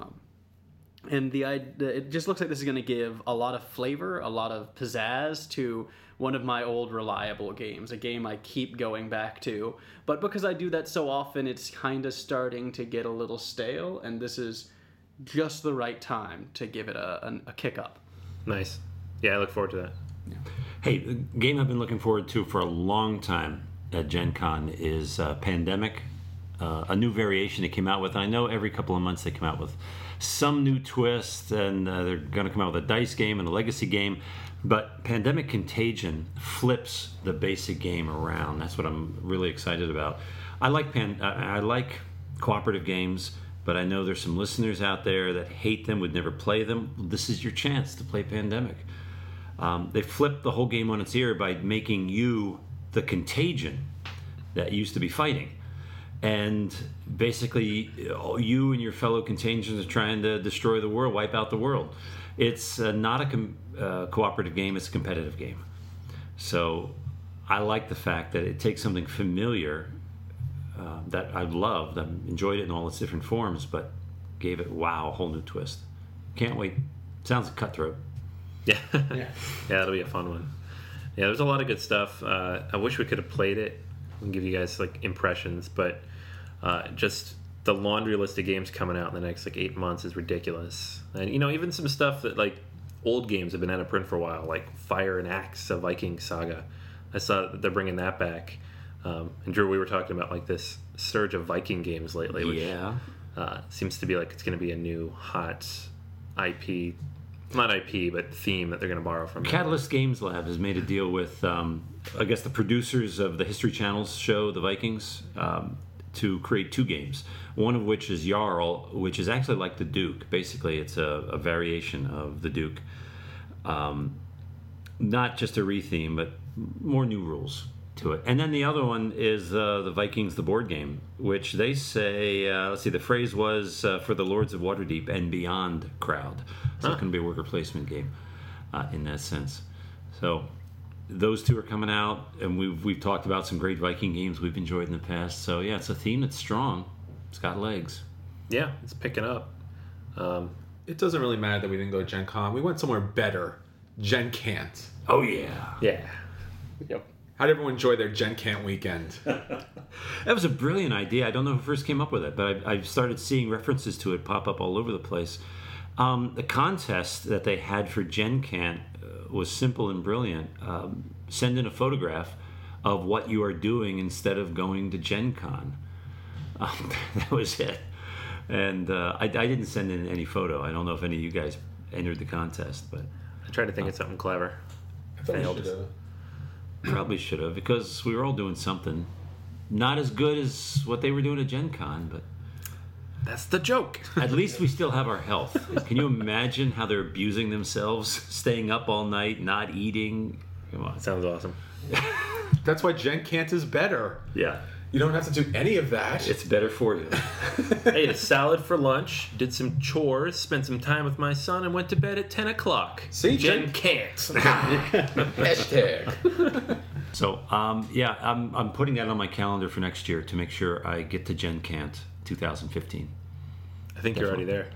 And it just looks like this is going to give a lot of flavor, a lot of pizzazz to one of my old reliable games, a game I keep going back to. But because I do that so often, it's kind of starting to get a little stale, and this is just the right time to give it a kick up. Nice. Yeah, I look forward to that. Hey, the game I've been looking forward to for a long time at Gen Con is Pandemic, a new variation they came out with. I know every couple of months they come out with some new twist, and they're going to come out with a dice game and a legacy game. But Pandemic Contagion flips the basic game around. That's what I'm really excited about. I like cooperative games, but I know there's some listeners out there that hate them, would never play them. This is your chance to play Pandemic. They flipped the whole game on its ear by making you the contagion that used to be fighting. And basically, you and your fellow contagions are trying to destroy the world, wipe out the world. It's not a cooperative game, it's a competitive game. So I like the fact that it takes something familiar that I loved, I enjoyed it in all its different forms, but gave it, a whole new twist. Can't wait. Sounds like Cutthroat. Yeah. Yeah, that'll be a fun one. Yeah, there's a lot of good stuff. I wish we could have played it and give you guys impressions, but just the laundry list of games coming out in the next 8 months is ridiculous. And even some stuff that old games have been out of print for a while, like Fire and Axe, a Viking saga. I saw that they're bringing that back. And Drew, we were talking about this surge of Viking games lately, which seems to be it's going to be a new hot IP. Not IP, but theme that they're going to borrow from. Catalyst Games Lab has made a deal with, I guess, the producers of the History Channel's show, The Vikings, to create two games. One of which is Jarl, which is actually like the Duke. Basically, it's a variation of the Duke. Not just a re-theme, but more new rules to it. And then the other one is the Vikings, the board game, which they say, the phrase was for the Lords of Waterdeep and beyond crowd. So it's going to be a worker placement game in that sense. So those two are coming out, and we've talked about some great Viking games we've enjoyed in the past. So yeah, it's a theme that's strong. It's got legs. Yeah, it's picking up. It doesn't really matter that we didn't go to Gen Con. We went somewhere better. Gen Cant. Oh yeah. Yeah. Yep. How did everyone enjoy their Gen Cant weekend? That was a brilliant idea. I don't know who first came up with it, but I've started seeing references to it pop up all over the place. The contest that they had for Gen Cant was simple and brilliant. Send in a photograph of what you are doing instead of going to Gen Con. That was it. And I didn't send in any photo. I don't know if any of you guys entered the contest, but I tried to think of something clever. I thought we Failed. should Probably should have, because we were all doing something. Not as good as what they were doing at Gen Con, but That's the joke. at least we still have our health. Can you imagine how they're abusing themselves, staying up all night, not eating? Come on. Sounds awesome. That's why Gen Cant is better. Yeah. You don't have to do any of that. It's better for you. I ate a salad for lunch, did some chores, spent some time with my son, and went to bed at 10 o'clock. See, Jen can't. Hashtag. So, I'm putting that on my calendar for next year to make sure I get to Gen Cant 2015. I think you're already there.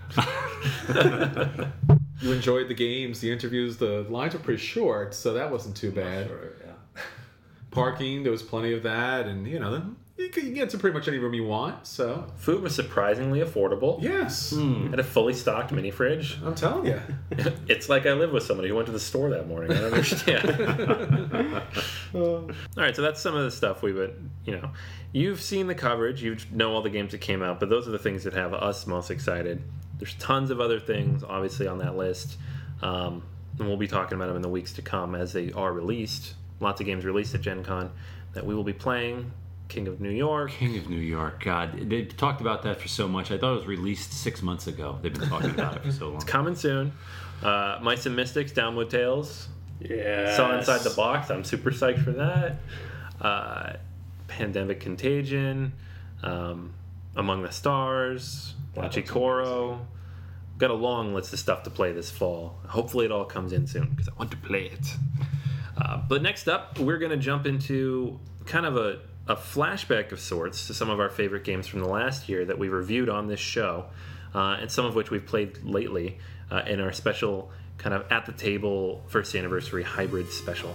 You enjoyed the games, the interviews, the lines were pretty short, so that wasn't too bad. Parking, there was plenty of that, and you can get to pretty much any room you want. So Food was surprisingly affordable. yes, Had a fully stocked mini fridge. I'm telling you. It's like I live with somebody who went to the store that morning. I don't understand. All right, so that's some of the stuff we've been, you've seen the coverage, you know all the games that came out, but those are the things that have us most excited. There's tons of other things, obviously, on that list, and we'll be talking about them in the weeks to come as they are released. Lots of games released at Gen Con that we will be playing. King of New York. King of New York. God, they talked about that for so much. I thought it was released 6 months ago. They've been talking about it for so long. Coming soon. Mice and Mystics, Downwood Tales. Yeah. Saw Inside the Box. I'm super psyched for that. Pandemic Contagion. Among the Stars. Lachikoro. Got a long list of stuff to play this fall. Hopefully it all comes in soon because I want to play it. But next up, we're going to jump into kind of a flashback of sorts to some of our favorite games from the last year that we reviewed on this show, and some of which we've played lately in our special kind of at the table first anniversary hybrid special.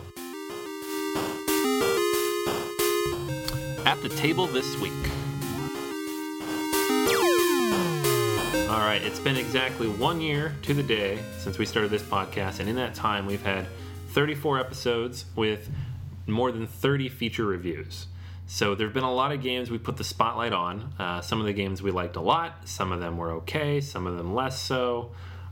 At the table this week. All right, it's been exactly 1 year to the day since we started this podcast, and in that time we've had 34 episodes with more than 30 feature reviews. So there have been a lot of games we put the spotlight on. Some of the games we liked a lot, some of them were okay, some of them less so.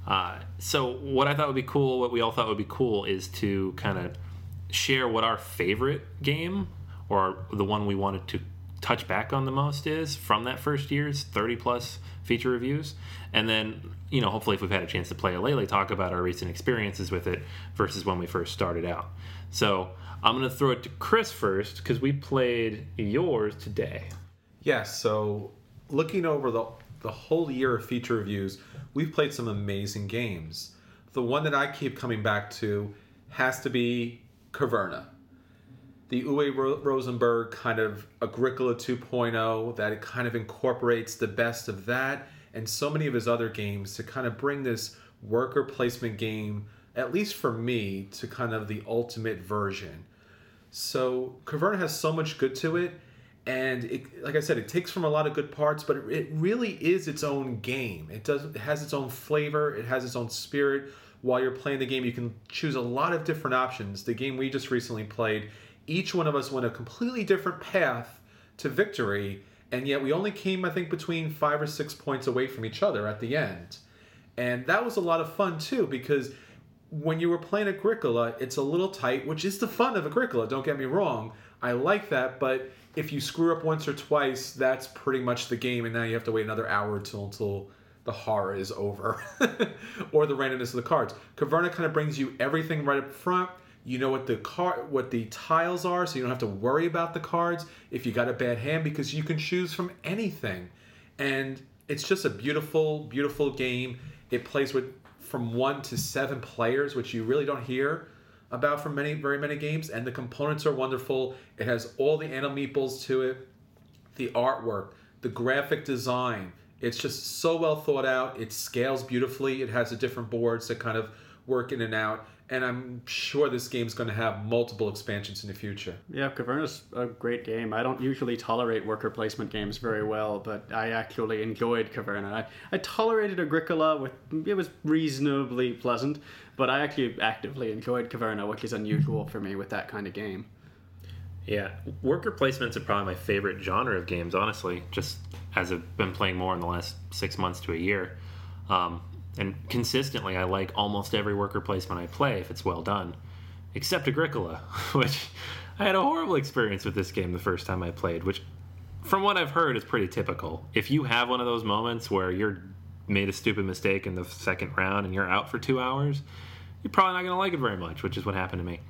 So what I thought would be cool, what we all thought would be cool, is to kind of share what our favorite game, or the one we wanted to touch back on the most, is from that first year's 30 plus feature reviews. And then, hopefully if we've had a chance to play it lately, talk about our recent experiences with it versus when we first started out. So I'm going to throw it to Chris first because we played yours today. Yes, so looking over the whole year of feature reviews, we've played some amazing games. The one that I keep coming back to has to be Caverna. The Uwe Rosenberg kind of Agricola 2.0 that it kind of incorporates the best of that and so many of his other games to kind of bring this worker placement game, at least for me, to kind of the ultimate version. So Caverna has so much good to it, and it, like I said, it takes from a lot of good parts, but it really is its own game. It has its own flavor, it has its own spirit. While you're playing the game, you can choose a lot of different options. The game we just recently played, each one of us went a completely different path to victory, and yet we only came, I think, between 5 or 6 points away from each other at the end. And that was a lot of fun, too, because when you were playing Agricola, it's a little tight, which is the fun of Agricola, don't get me wrong. I like that, but if you screw up once or twice, that's pretty much the game, and now you have to wait another hour until the horror is over, or the randomness of the cards. Caverna kind of brings you everything right up front. You know what the tiles are, so you don't have to worry about the cards if you got a bad hand, because you can choose from anything. And it's just a beautiful, beautiful game. It plays with from 1 to 7 players, which you really don't hear about from very many games. And the components are wonderful. It has all the animal meeples to it, the artwork, the graphic design. It's just so well thought out. It scales beautifully. It has the different boards that kind of work in and out. And I'm sure this game's going to have multiple expansions in the future. Yeah, Caverna's a great game. I don't usually tolerate worker placement games very well, but I actually enjoyed Caverna. I tolerated Agricola, it was reasonably pleasant, but I actually actively enjoyed Caverna, which is unusual for me with that kind of game. Yeah, worker placements are probably my favorite genre of games, honestly, just as I've been playing more in the last 6 months to a year. And consistently, I like almost every worker placement I play if it's well done. except Agricola, which I had a horrible experience with this game the first time I played, which from what I've heard is pretty typical. If you have one of those moments where you're made a stupid mistake in the second round and you're out for 2 hours, you're probably not going to like it very much, which is what happened to me.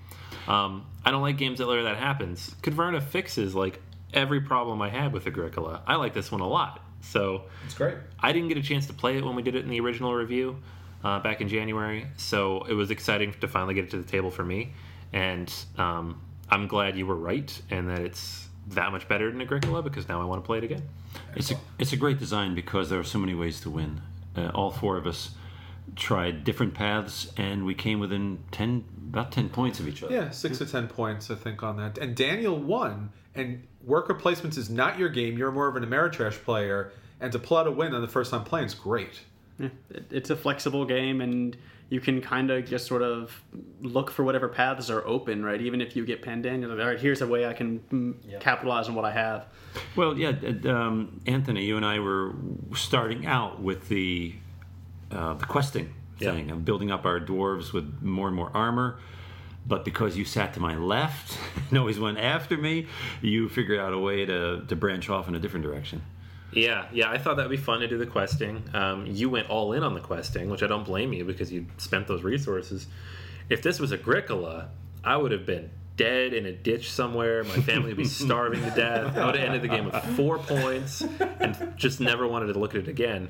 I don't like games where that happens. Caverna fixes like every problem I had with Agricola. I like this one a lot. So It's great. I didn't get a chance to play it when we did it in the original review back in January, so it was exciting to finally get it to the table for me. And I'm glad you were right and that it's that much better than Agricola, because now I want to play it again. It's a great design because there are so many ways to win. All four of us tried different paths, and we came within about 10 points of each other. Yeah, 6 to 10 points, I think, on that. And Daniel won, and worker placements is not your game. You're more of an Ameritrash player, and to pull out a win on the first time playing is great. Yeah, it's a flexible game, and you can kind of just sort of look for whatever paths are open, right? Even if you get penned in, you're like, all right, here's a way I can capitalize on what I have. Well, yeah, Anthony, you and I were starting out with the questing thing of building up our dwarves with more and more armor. But because you sat to my left and always went after me, you figured out a way to branch off in a different direction. Yeah, I thought that would be fun to do the questing. You went all in on the questing, which I don't blame you because you spent those resources. If this was Agricola, I would have been dead in a ditch somewhere. My family would be starving to death. I would have ended the game with 4 points and just never wanted to look at it again.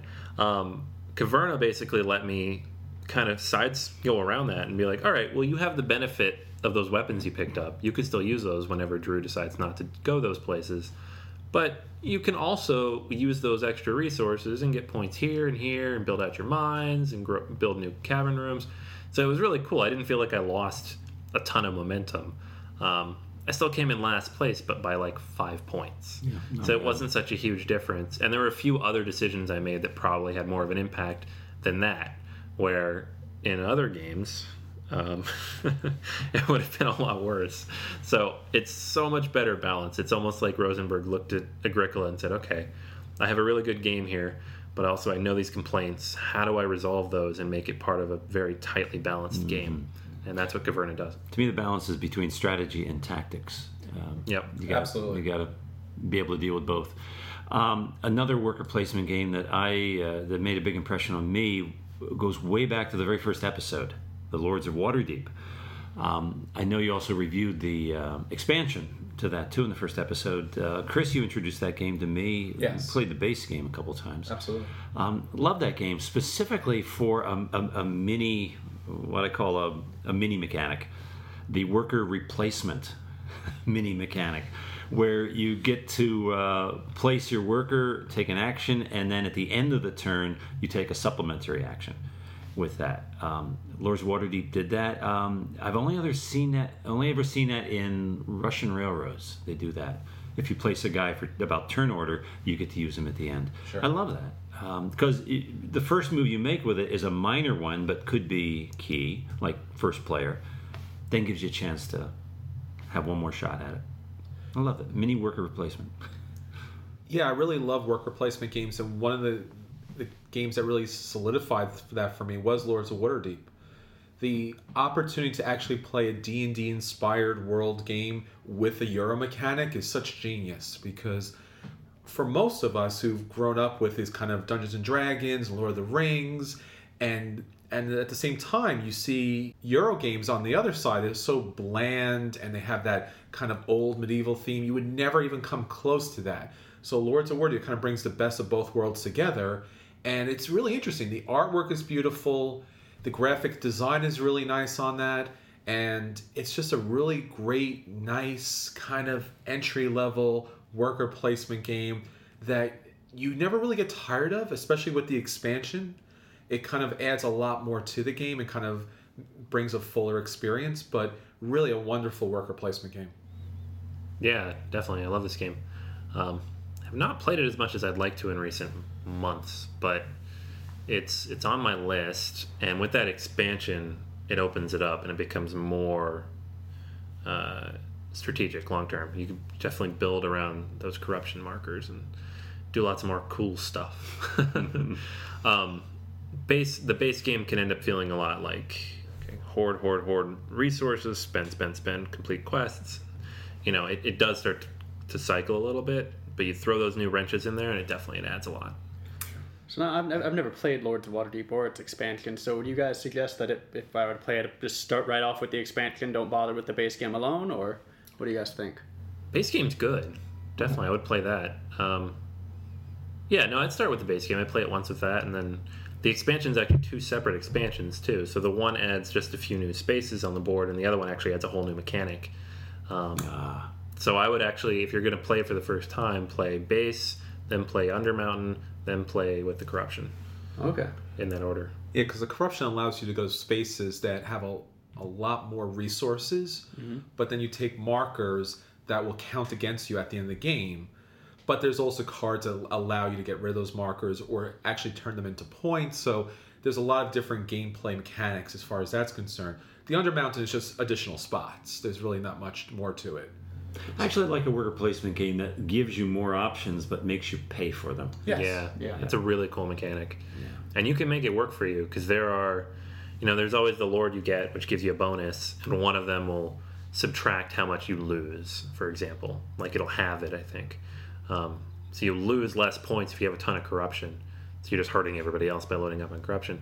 Caverna basically let me kind of go around that and be like, all right, well, you have the benefit of those weapons you picked up. You could still use those whenever Drew decides not to go those places. But you can also use those extra resources and get points here and build out your mines and build new cavern rooms. So it was really cool. I didn't feel like I lost a ton of momentum. I still came in last place, but by like 5 points. Yeah, so it wasn't such a huge difference. And there were a few other decisions I made that probably had more of an impact than that, where in other games, it would have been a lot worse. So it's so much better balance. It's almost like Rosenberg looked at Agricola and said, okay, I have a really good game here, but also I know these complaints. How do I resolve those and make it part of a very tightly balanced game? And that's what Caverna does. To me, the balance is between strategy and tactics. Absolutely. You got to be able to deal with both. Another worker placement game that that made a big impression on me goes way back to the very first episode, The Lords of Waterdeep. I know you also reviewed the expansion to that too in the first episode. Chris, you introduced that game to me. Yes. Played the base game a couple times. Absolutely. Love that game specifically for a mini, what I call a mini mechanic, the worker replacement mini mechanic, where you get to place your worker, take an action, and then at the end of the turn, you take a supplementary action with that. Lords of Waterdeep did that. I've only ever seen that in Russian Railroads. They do that. If you place a guy for about turn order, you get to use him at the end. Sure. I love that. Because the first move you make with it is a minor one, but could be key, like first player. Then gives you a chance to have one more shot at it. I love it. Mini worker replacement. Yeah, I really love worker placement games, and one of the games that really solidified that for me was Lords of Waterdeep. The opportunity to actually play a D&D inspired world game with a Euro mechanic is such genius, because for most of us who've grown up with these kind of Dungeons and Dragons, Lord of the Rings, and at the same time you see Euro games on the other side that are so bland and they have that kind of old medieval theme, you would never even come close to that. So Lords of Waterdeep kind of brings the best of both worlds together, and it's really interesting. The artwork is beautiful, the graphic design is really nice on that, and it's just a really great, nice kind of entry-level worker placement game that you never really get tired of, especially with the expansion. It kind of adds a lot more to the game and kind of brings a fuller experience, but really a wonderful worker placement game. Yeah, definitely. I love this game. I've not played it as much as I'd like to in recent months, but it's on my list, and with that expansion, it opens it up and it becomes more strategic long term. You can definitely build around those corruption markers and do lots of more cool stuff. The base game can end up feeling a lot like, hoard resources, spend, complete quests. It does start to cycle a little bit, but you throw those new wrenches in there, and it adds a lot. So now, I've never played Lords of Waterdeep or its expansion, so would you guys suggest that if I were to play it, just start right off with the expansion, don't bother with the base game alone, or what do you guys think? Base game's good. Definitely, I would play that. I'd start with the base game. I'd play it once with that, and then the expansion's actually 2 separate expansions, too. So the one adds just a few new spaces on the board, and the other one actually adds a whole new mechanic. So I would actually, if you're going to play it for the first time, play base, then play Undermountain, then play with the Corruption. Okay. In that order. Yeah, because the Corruption allows you to go to spaces that have a lot more resources, but then you take markers that will count against you at the end of the game. But there's also cards that allow you to get rid of those markers or actually turn them into points. So there's a lot of different gameplay mechanics as far as that's concerned. The Undermountain is just additional spots. There's really not much more to it. Actually, I like a worker placement game that gives you more options but makes you pay for them. Yes. Yeah. It's a really cool mechanic. Yeah. And you can make it work for you because there are, there's always the Lord you get, which gives you a bonus, and one of them will subtract how much you lose, for example. Like it'll have it, I think. So you lose less points if you have a ton of corruption. So you're just hurting everybody else by loading up on corruption.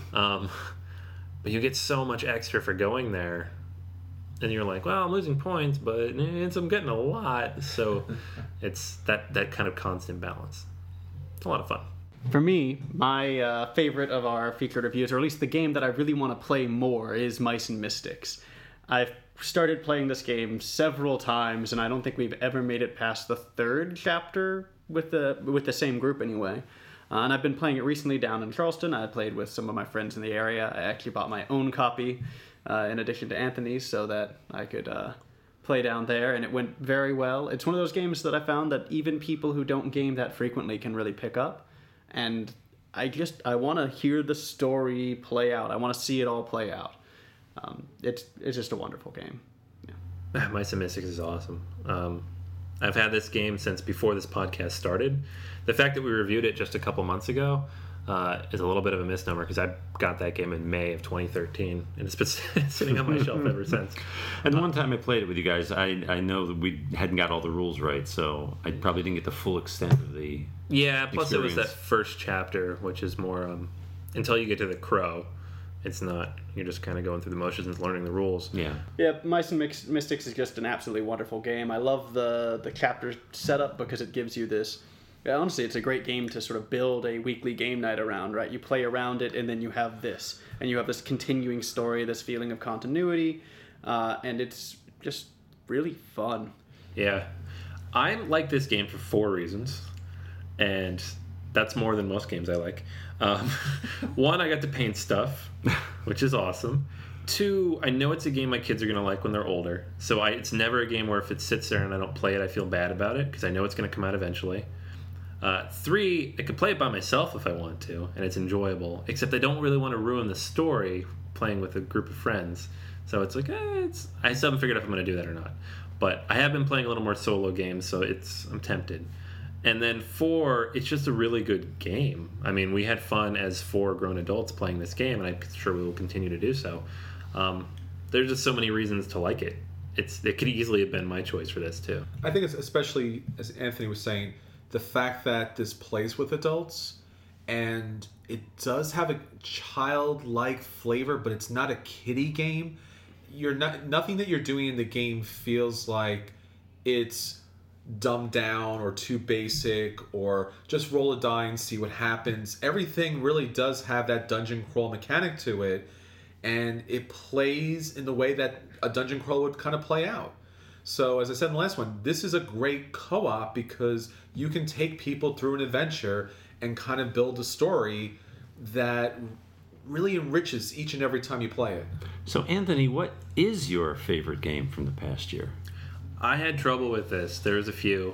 But you get so much extra for going there. And you're like, well, I'm losing points, but I'm getting a lot. So it's that kind of constant balance. It's a lot of fun. For me, my favorite of our featured reviews, or at least the game that I really want to play more, is Mice and Mystics. I've started playing this game several times, and I don't think we've ever made it past the 3rd chapter with the same group anyway. And I've been playing it recently down in Charleston. I played with some of my friends in the area. I actually bought my own copy in addition to Anthony's so that I could play down there, and it went very well. It's one of those games that I found that even people who don't game that frequently can really pick up. And I want to hear the story play out. I want to see it all play out. It's just a wonderful game. Yeah. Mice and Mystics is awesome. I've had this game since before this podcast started. The fact that we reviewed it just a couple months ago is a little bit of a misnomer because I got that game in May of 2013, and it's been sitting on my shelf ever since. And the one time I played it with you guys, I know that we hadn't got all the rules right, so I probably didn't get the full extent of the plus it was that first chapter, which is more until you get to the Crow. It's not. You're just kind of going through the motions and learning the rules. Yeah, Mice and Mystics is just an absolutely wonderful game. I love the chapter setup because it gives you this... honestly, it's a great game to sort of build a weekly game night around, right? You play around it, and then you have this. And you have this continuing story, this feeling of continuity, and it's just really fun. Yeah. I like this game for 4 reasons, and that's more than most games I like. 1, I got to paint stuff, which is awesome. 2, I know it's a game my kids are going to like when they're older. So it's never a game where if it sits there and I don't play it, I feel bad about it, because I know it's going to come out eventually. 3, I can play it by myself if I want to, and it's enjoyable, except I don't really want to ruin the story playing with a group of friends. So it's like, I still haven't figured out if I'm going to do that or not. But I have been playing a little more solo games, so I'm tempted. And then 4, it's just a really good game. I mean, we had fun as 4 grown adults playing this game, and I'm sure we will continue to do so. There's just so many reasons to like it. It could easily have been my choice for this, too. I think it's especially, as Anthony was saying, the fact that this plays with adults, and it does have a childlike flavor, but it's not a kiddie game. Nothing that you're doing in the game feels like it's dumbed down or too basic or just roll a die and see what happens. Everything really does have that dungeon crawl mechanic to it, and it plays in the way that a dungeon crawl would kind of play out. So as I said in the last one, this is a great co-op because you can take people through an adventure and kind of build a story that really enriches each and every time you play it. So Anthony, what is your favorite game from the past year? I had trouble with this. There's a few.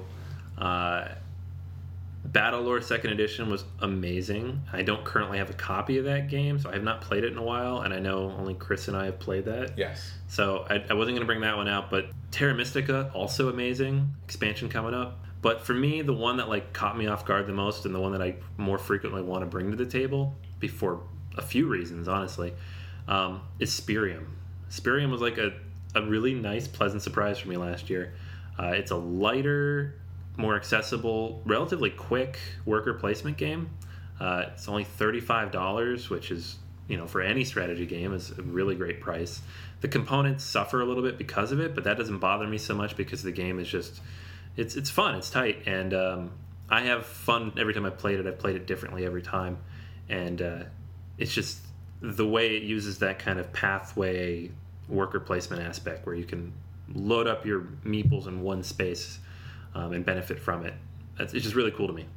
Battlelore 2nd Edition was amazing. I don't currently have a copy of that game, so I have not played it in a while, and I know only Chris and I have played that. Yes. So I wasn't going to bring that one out, but Terra Mystica, also amazing. Expansion coming up. But for me, the one that caught me off guard the most, and the one that I more frequently want to bring to the table, for a few reasons, honestly, is Spirium. Spirium was like a really nice, pleasant surprise for me last year. It's a lighter, more accessible, relatively quick worker placement game. It's only $35, which is, for any strategy game, is a really great price. The components suffer a little bit because of it, but that doesn't bother me so much because the game is just, it's fun, it's tight, and I have fun every time I played it. I've played it differently every time, and it's just the way it uses that kind of pathway worker placement aspect where you can load up your meeples in one space and benefit from it. It's just really cool to me.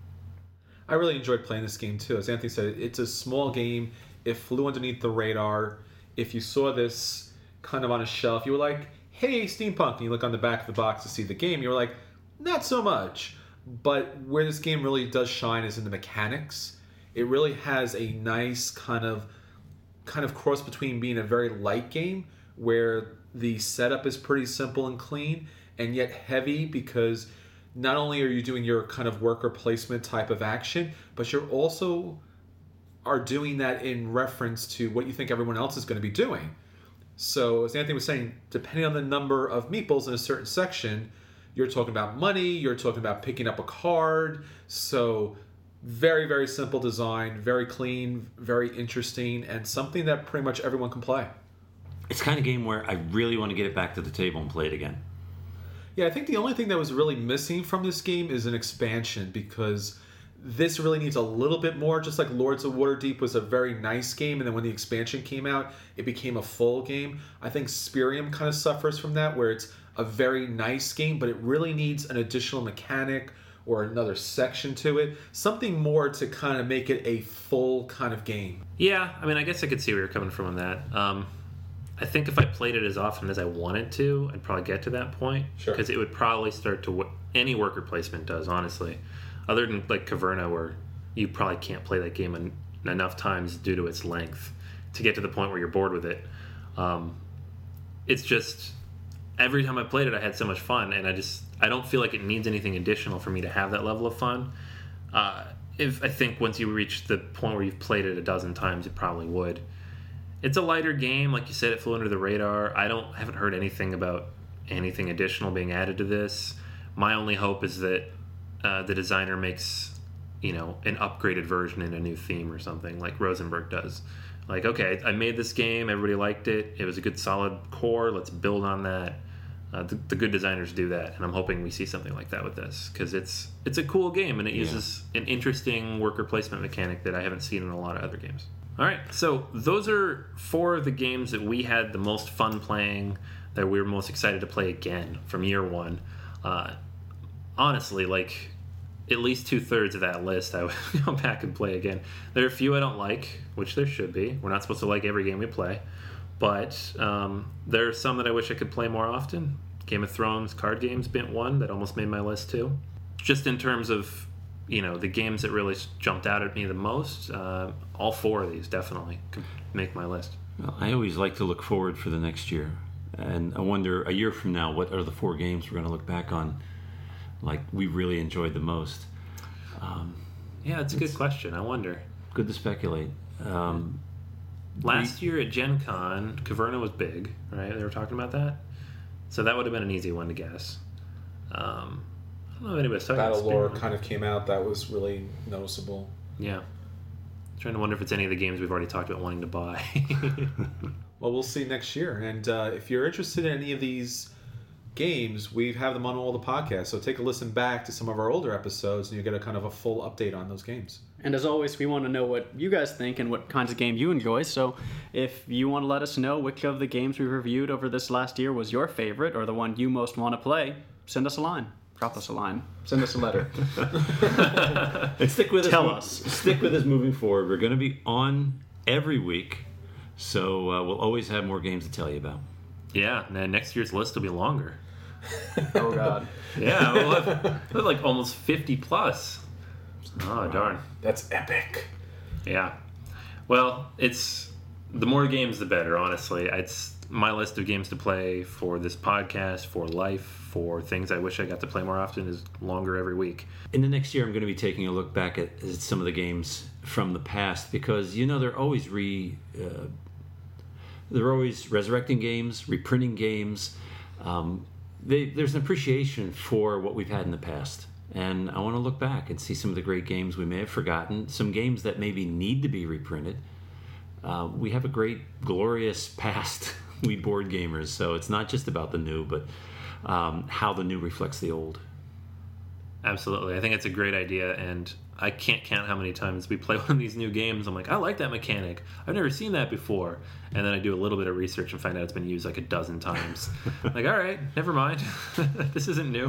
I really enjoyed playing this game too. As Anthony said, it's a small game. It flew underneath the radar. If you saw this kind of on a shelf, you were like, hey, steampunk, and you look on the back of the box to see the game, you were like, not so much. But where this game really does shine is in the mechanics. It really has a nice kind of cross between being a very light game where the setup is pretty simple and clean, and yet heavy because not only are you doing your kind of worker placement type of action, but you're also are doing that in reference to what you think everyone else is going to be doing. So as Anthony was saying, depending on the number of meeples in a certain section, you're talking about money, you're talking about picking up a card. So very, very simple design, very clean, very interesting, and something that pretty much everyone can play. It's the kind of game where I really want to get it back to the table and play it again. Yeah, I think the only thing that was really missing from this game is an expansion, because this really needs a little bit more. Just like Lords of Waterdeep was a very nice game, and then when the expansion came out, it became a full game. I think Spirium kind of suffers from that, where it's a very nice game, but it really needs an additional mechanic or another section to it. Something more to kind of make it a full kind of game. Yeah, I mean, I guess I could see where you're coming from on that. I think if I played it as often as I wanted to, I'd probably get to that point. Sure. Because it would probably start to any worker placement does, honestly. Other than like Caverna, where you probably can't play that game enough times due to its length to get to the point where you're bored with it. It's just every time I played it, I had so much fun, and I don't feel like it needs anything additional for me to have that level of fun. I think once you reach the point where you've played it a dozen times, it probably would. It's a lighter game, like you said. It flew under the radar. I haven't heard anything about anything additional being added to this. My only hope is that the designer makes, an upgraded version in a new theme or something, like Rosenberg does. Like, okay, I made this game. Everybody liked it. It was a good, solid core. Let's build on that. The good designers do that, and I'm hoping we see something like that with this, because it's a cool game, and it uses an interesting worker placement mechanic that I haven't seen in a lot of other games. All right, so those are 4 of the games that we had the most fun playing, that we were most excited to play again from year one. Honestly, like, at least 2/3 of that list I would go back and play again. There are a few I don't like, which there should be. We're not supposed to like every game we play. But there are some that I wish I could play more often. Game of Thrones card games, been one that almost made my list too. Just in terms of, the games that really jumped out at me the most, all 4 of these definitely could make my list. Well, I always like to look forward for the next year. And I wonder, a year from now, what are the 4 games we're going to look back on like we really enjoyed the most? Yeah, that's a good question. I wonder. Good to speculate. Last year at Gen Con, Caverna was big, right? They were talking about that. So that would have been an easy one to guess. I don't know if anybody's talking about Battlelore kind of came out. That was really noticeable. Yeah. Trying to wonder if it's any of the games we've already talked about wanting to buy. Well, we'll see next year. And if you're interested in any of these games, we have them on all the podcasts. So take a listen back to some of our older episodes, and you get a kind of a full update on those games. And as always, we want to know what you guys think and what kinds of game you enjoy. So if you want to let us know which of the games we reviewed over this last year was your favorite or the one you most want to play, send us a line. Drop us a line. Send us a letter. And stick with Tell us. us. Stick with us moving forward. We're going to be on every week, so we'll always have more games to tell you about. Yeah, and then next year's list will be longer. Oh, God. Yeah, we'll have like almost 50 plus. Oh, darn. That's epic. Yeah. Well, it's the more games, the better, honestly. It's my list of games to play for this podcast, for life, for things I wish I got to play more often is longer every week. In the next year, I'm going to be taking a look back at some of the games from the past, because they're always they're always resurrecting games, reprinting games. There's an appreciation for what we've had in the past. And I want to look back and see some of the great games we may have forgotten, some games that maybe need to be reprinted. We have a great, glorious past, we board gamers, so it's not just about the new, but how the new reflects the old. Absolutely. I think it's a great idea, and I can't count how many times we play one of these new games. I'm like, I like that mechanic. I've never seen that before. And then I do a little bit of research and find out it's been used like a dozen times. Like, all right, never mind. This isn't new.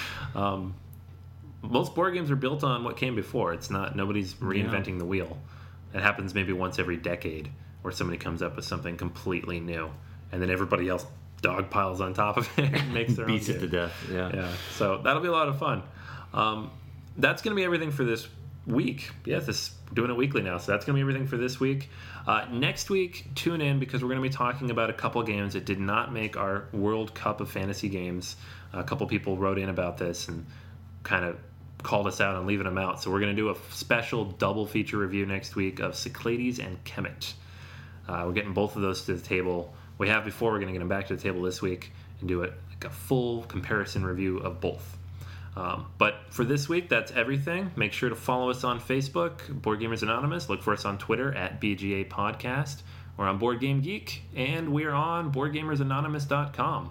Most board games are built on what came before. It's not, nobody's reinventing the wheel. It happens maybe once every decade where somebody comes up with something completely new, and then everybody else dog piles on top of it and makes their beats own it to death. Yeah. So that'll be a lot of fun. That's going to be everything for this week. Yes, doing it weekly now, so that's going to be everything for this week. Next week, tune in because we're going to be talking about a couple games that did not make our World Cup of Fantasy games. A couple people wrote in about this and kind of called us out on leaving them out. So we're going to do a special double feature review next week of Cyclades and Kemet. We're getting both of those to the table. We have before. We're going to get them back to the table this week and do it like a full comparison review of both. But for this week, that's everything. Make sure to follow us on Facebook, Board Gamers Anonymous. Look for us on Twitter at BGA Podcast. We're on Board Game Geek, and we're on BoardGamersAnonymous.com.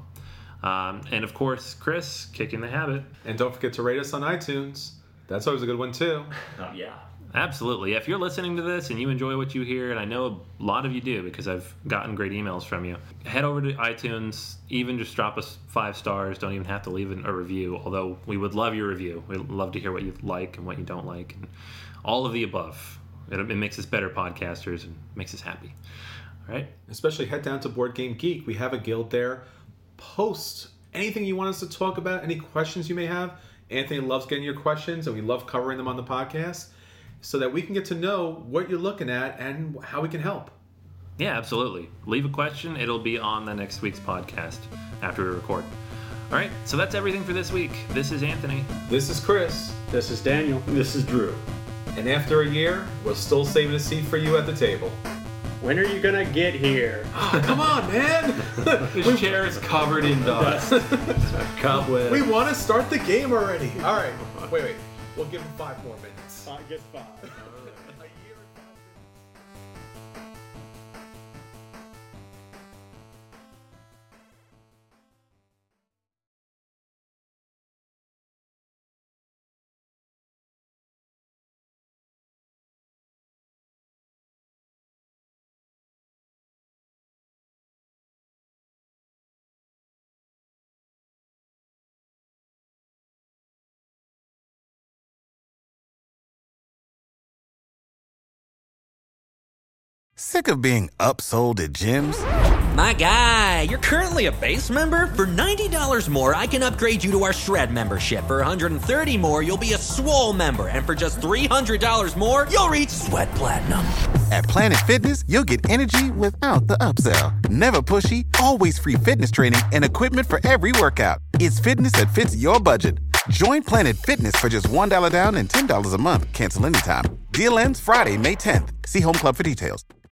And of course, Chris, kicking the habit. And don't forget to rate us on iTunes. That's always a good one too. Yeah. Absolutely. If you're listening to this and you enjoy what you hear, and I know a lot of you do because I've gotten great emails from you, head over to iTunes, even just drop us 5 stars. Don't even have to leave a review, although we would love your review. We'd love to hear what you like and what you don't like, and all of the above. It makes us better podcasters and makes us happy. All right? Especially head down to Board Game Geek. We have a guild there. Post anything you want us to talk about, any questions you may have. Anthony loves getting your questions, and we love covering them on the podcast, so that we can get to know what you're looking at and how we can help. Yeah, absolutely. Leave a question. It'll be on the next week's podcast after we record. All right, so that's everything for this week. This is Anthony. This is Chris. This is Daniel. This is Drew. And after a year, we're still saving a seat for you at the table. When are you gonna get here? Oh, come on, man! This chair is covered in dust. Cobweb. We want to start the game already. All right, wait. We'll give him 5 more minutes. I get 5. Sick of being upsold at gyms? My guy, you're currently a base member? For $90 more, I can upgrade you to our Shred membership. For $130 more, you'll be a Swole member. And for just $300 more, you'll reach Sweat Platinum. At Planet Fitness, you'll get energy without the upsell. Never pushy, always free fitness training and equipment for every workout. It's fitness that fits your budget. Join Planet Fitness for just $1 down and $10 a month. Cancel anytime. Deal ends Friday, May 10th. See Home Club for details.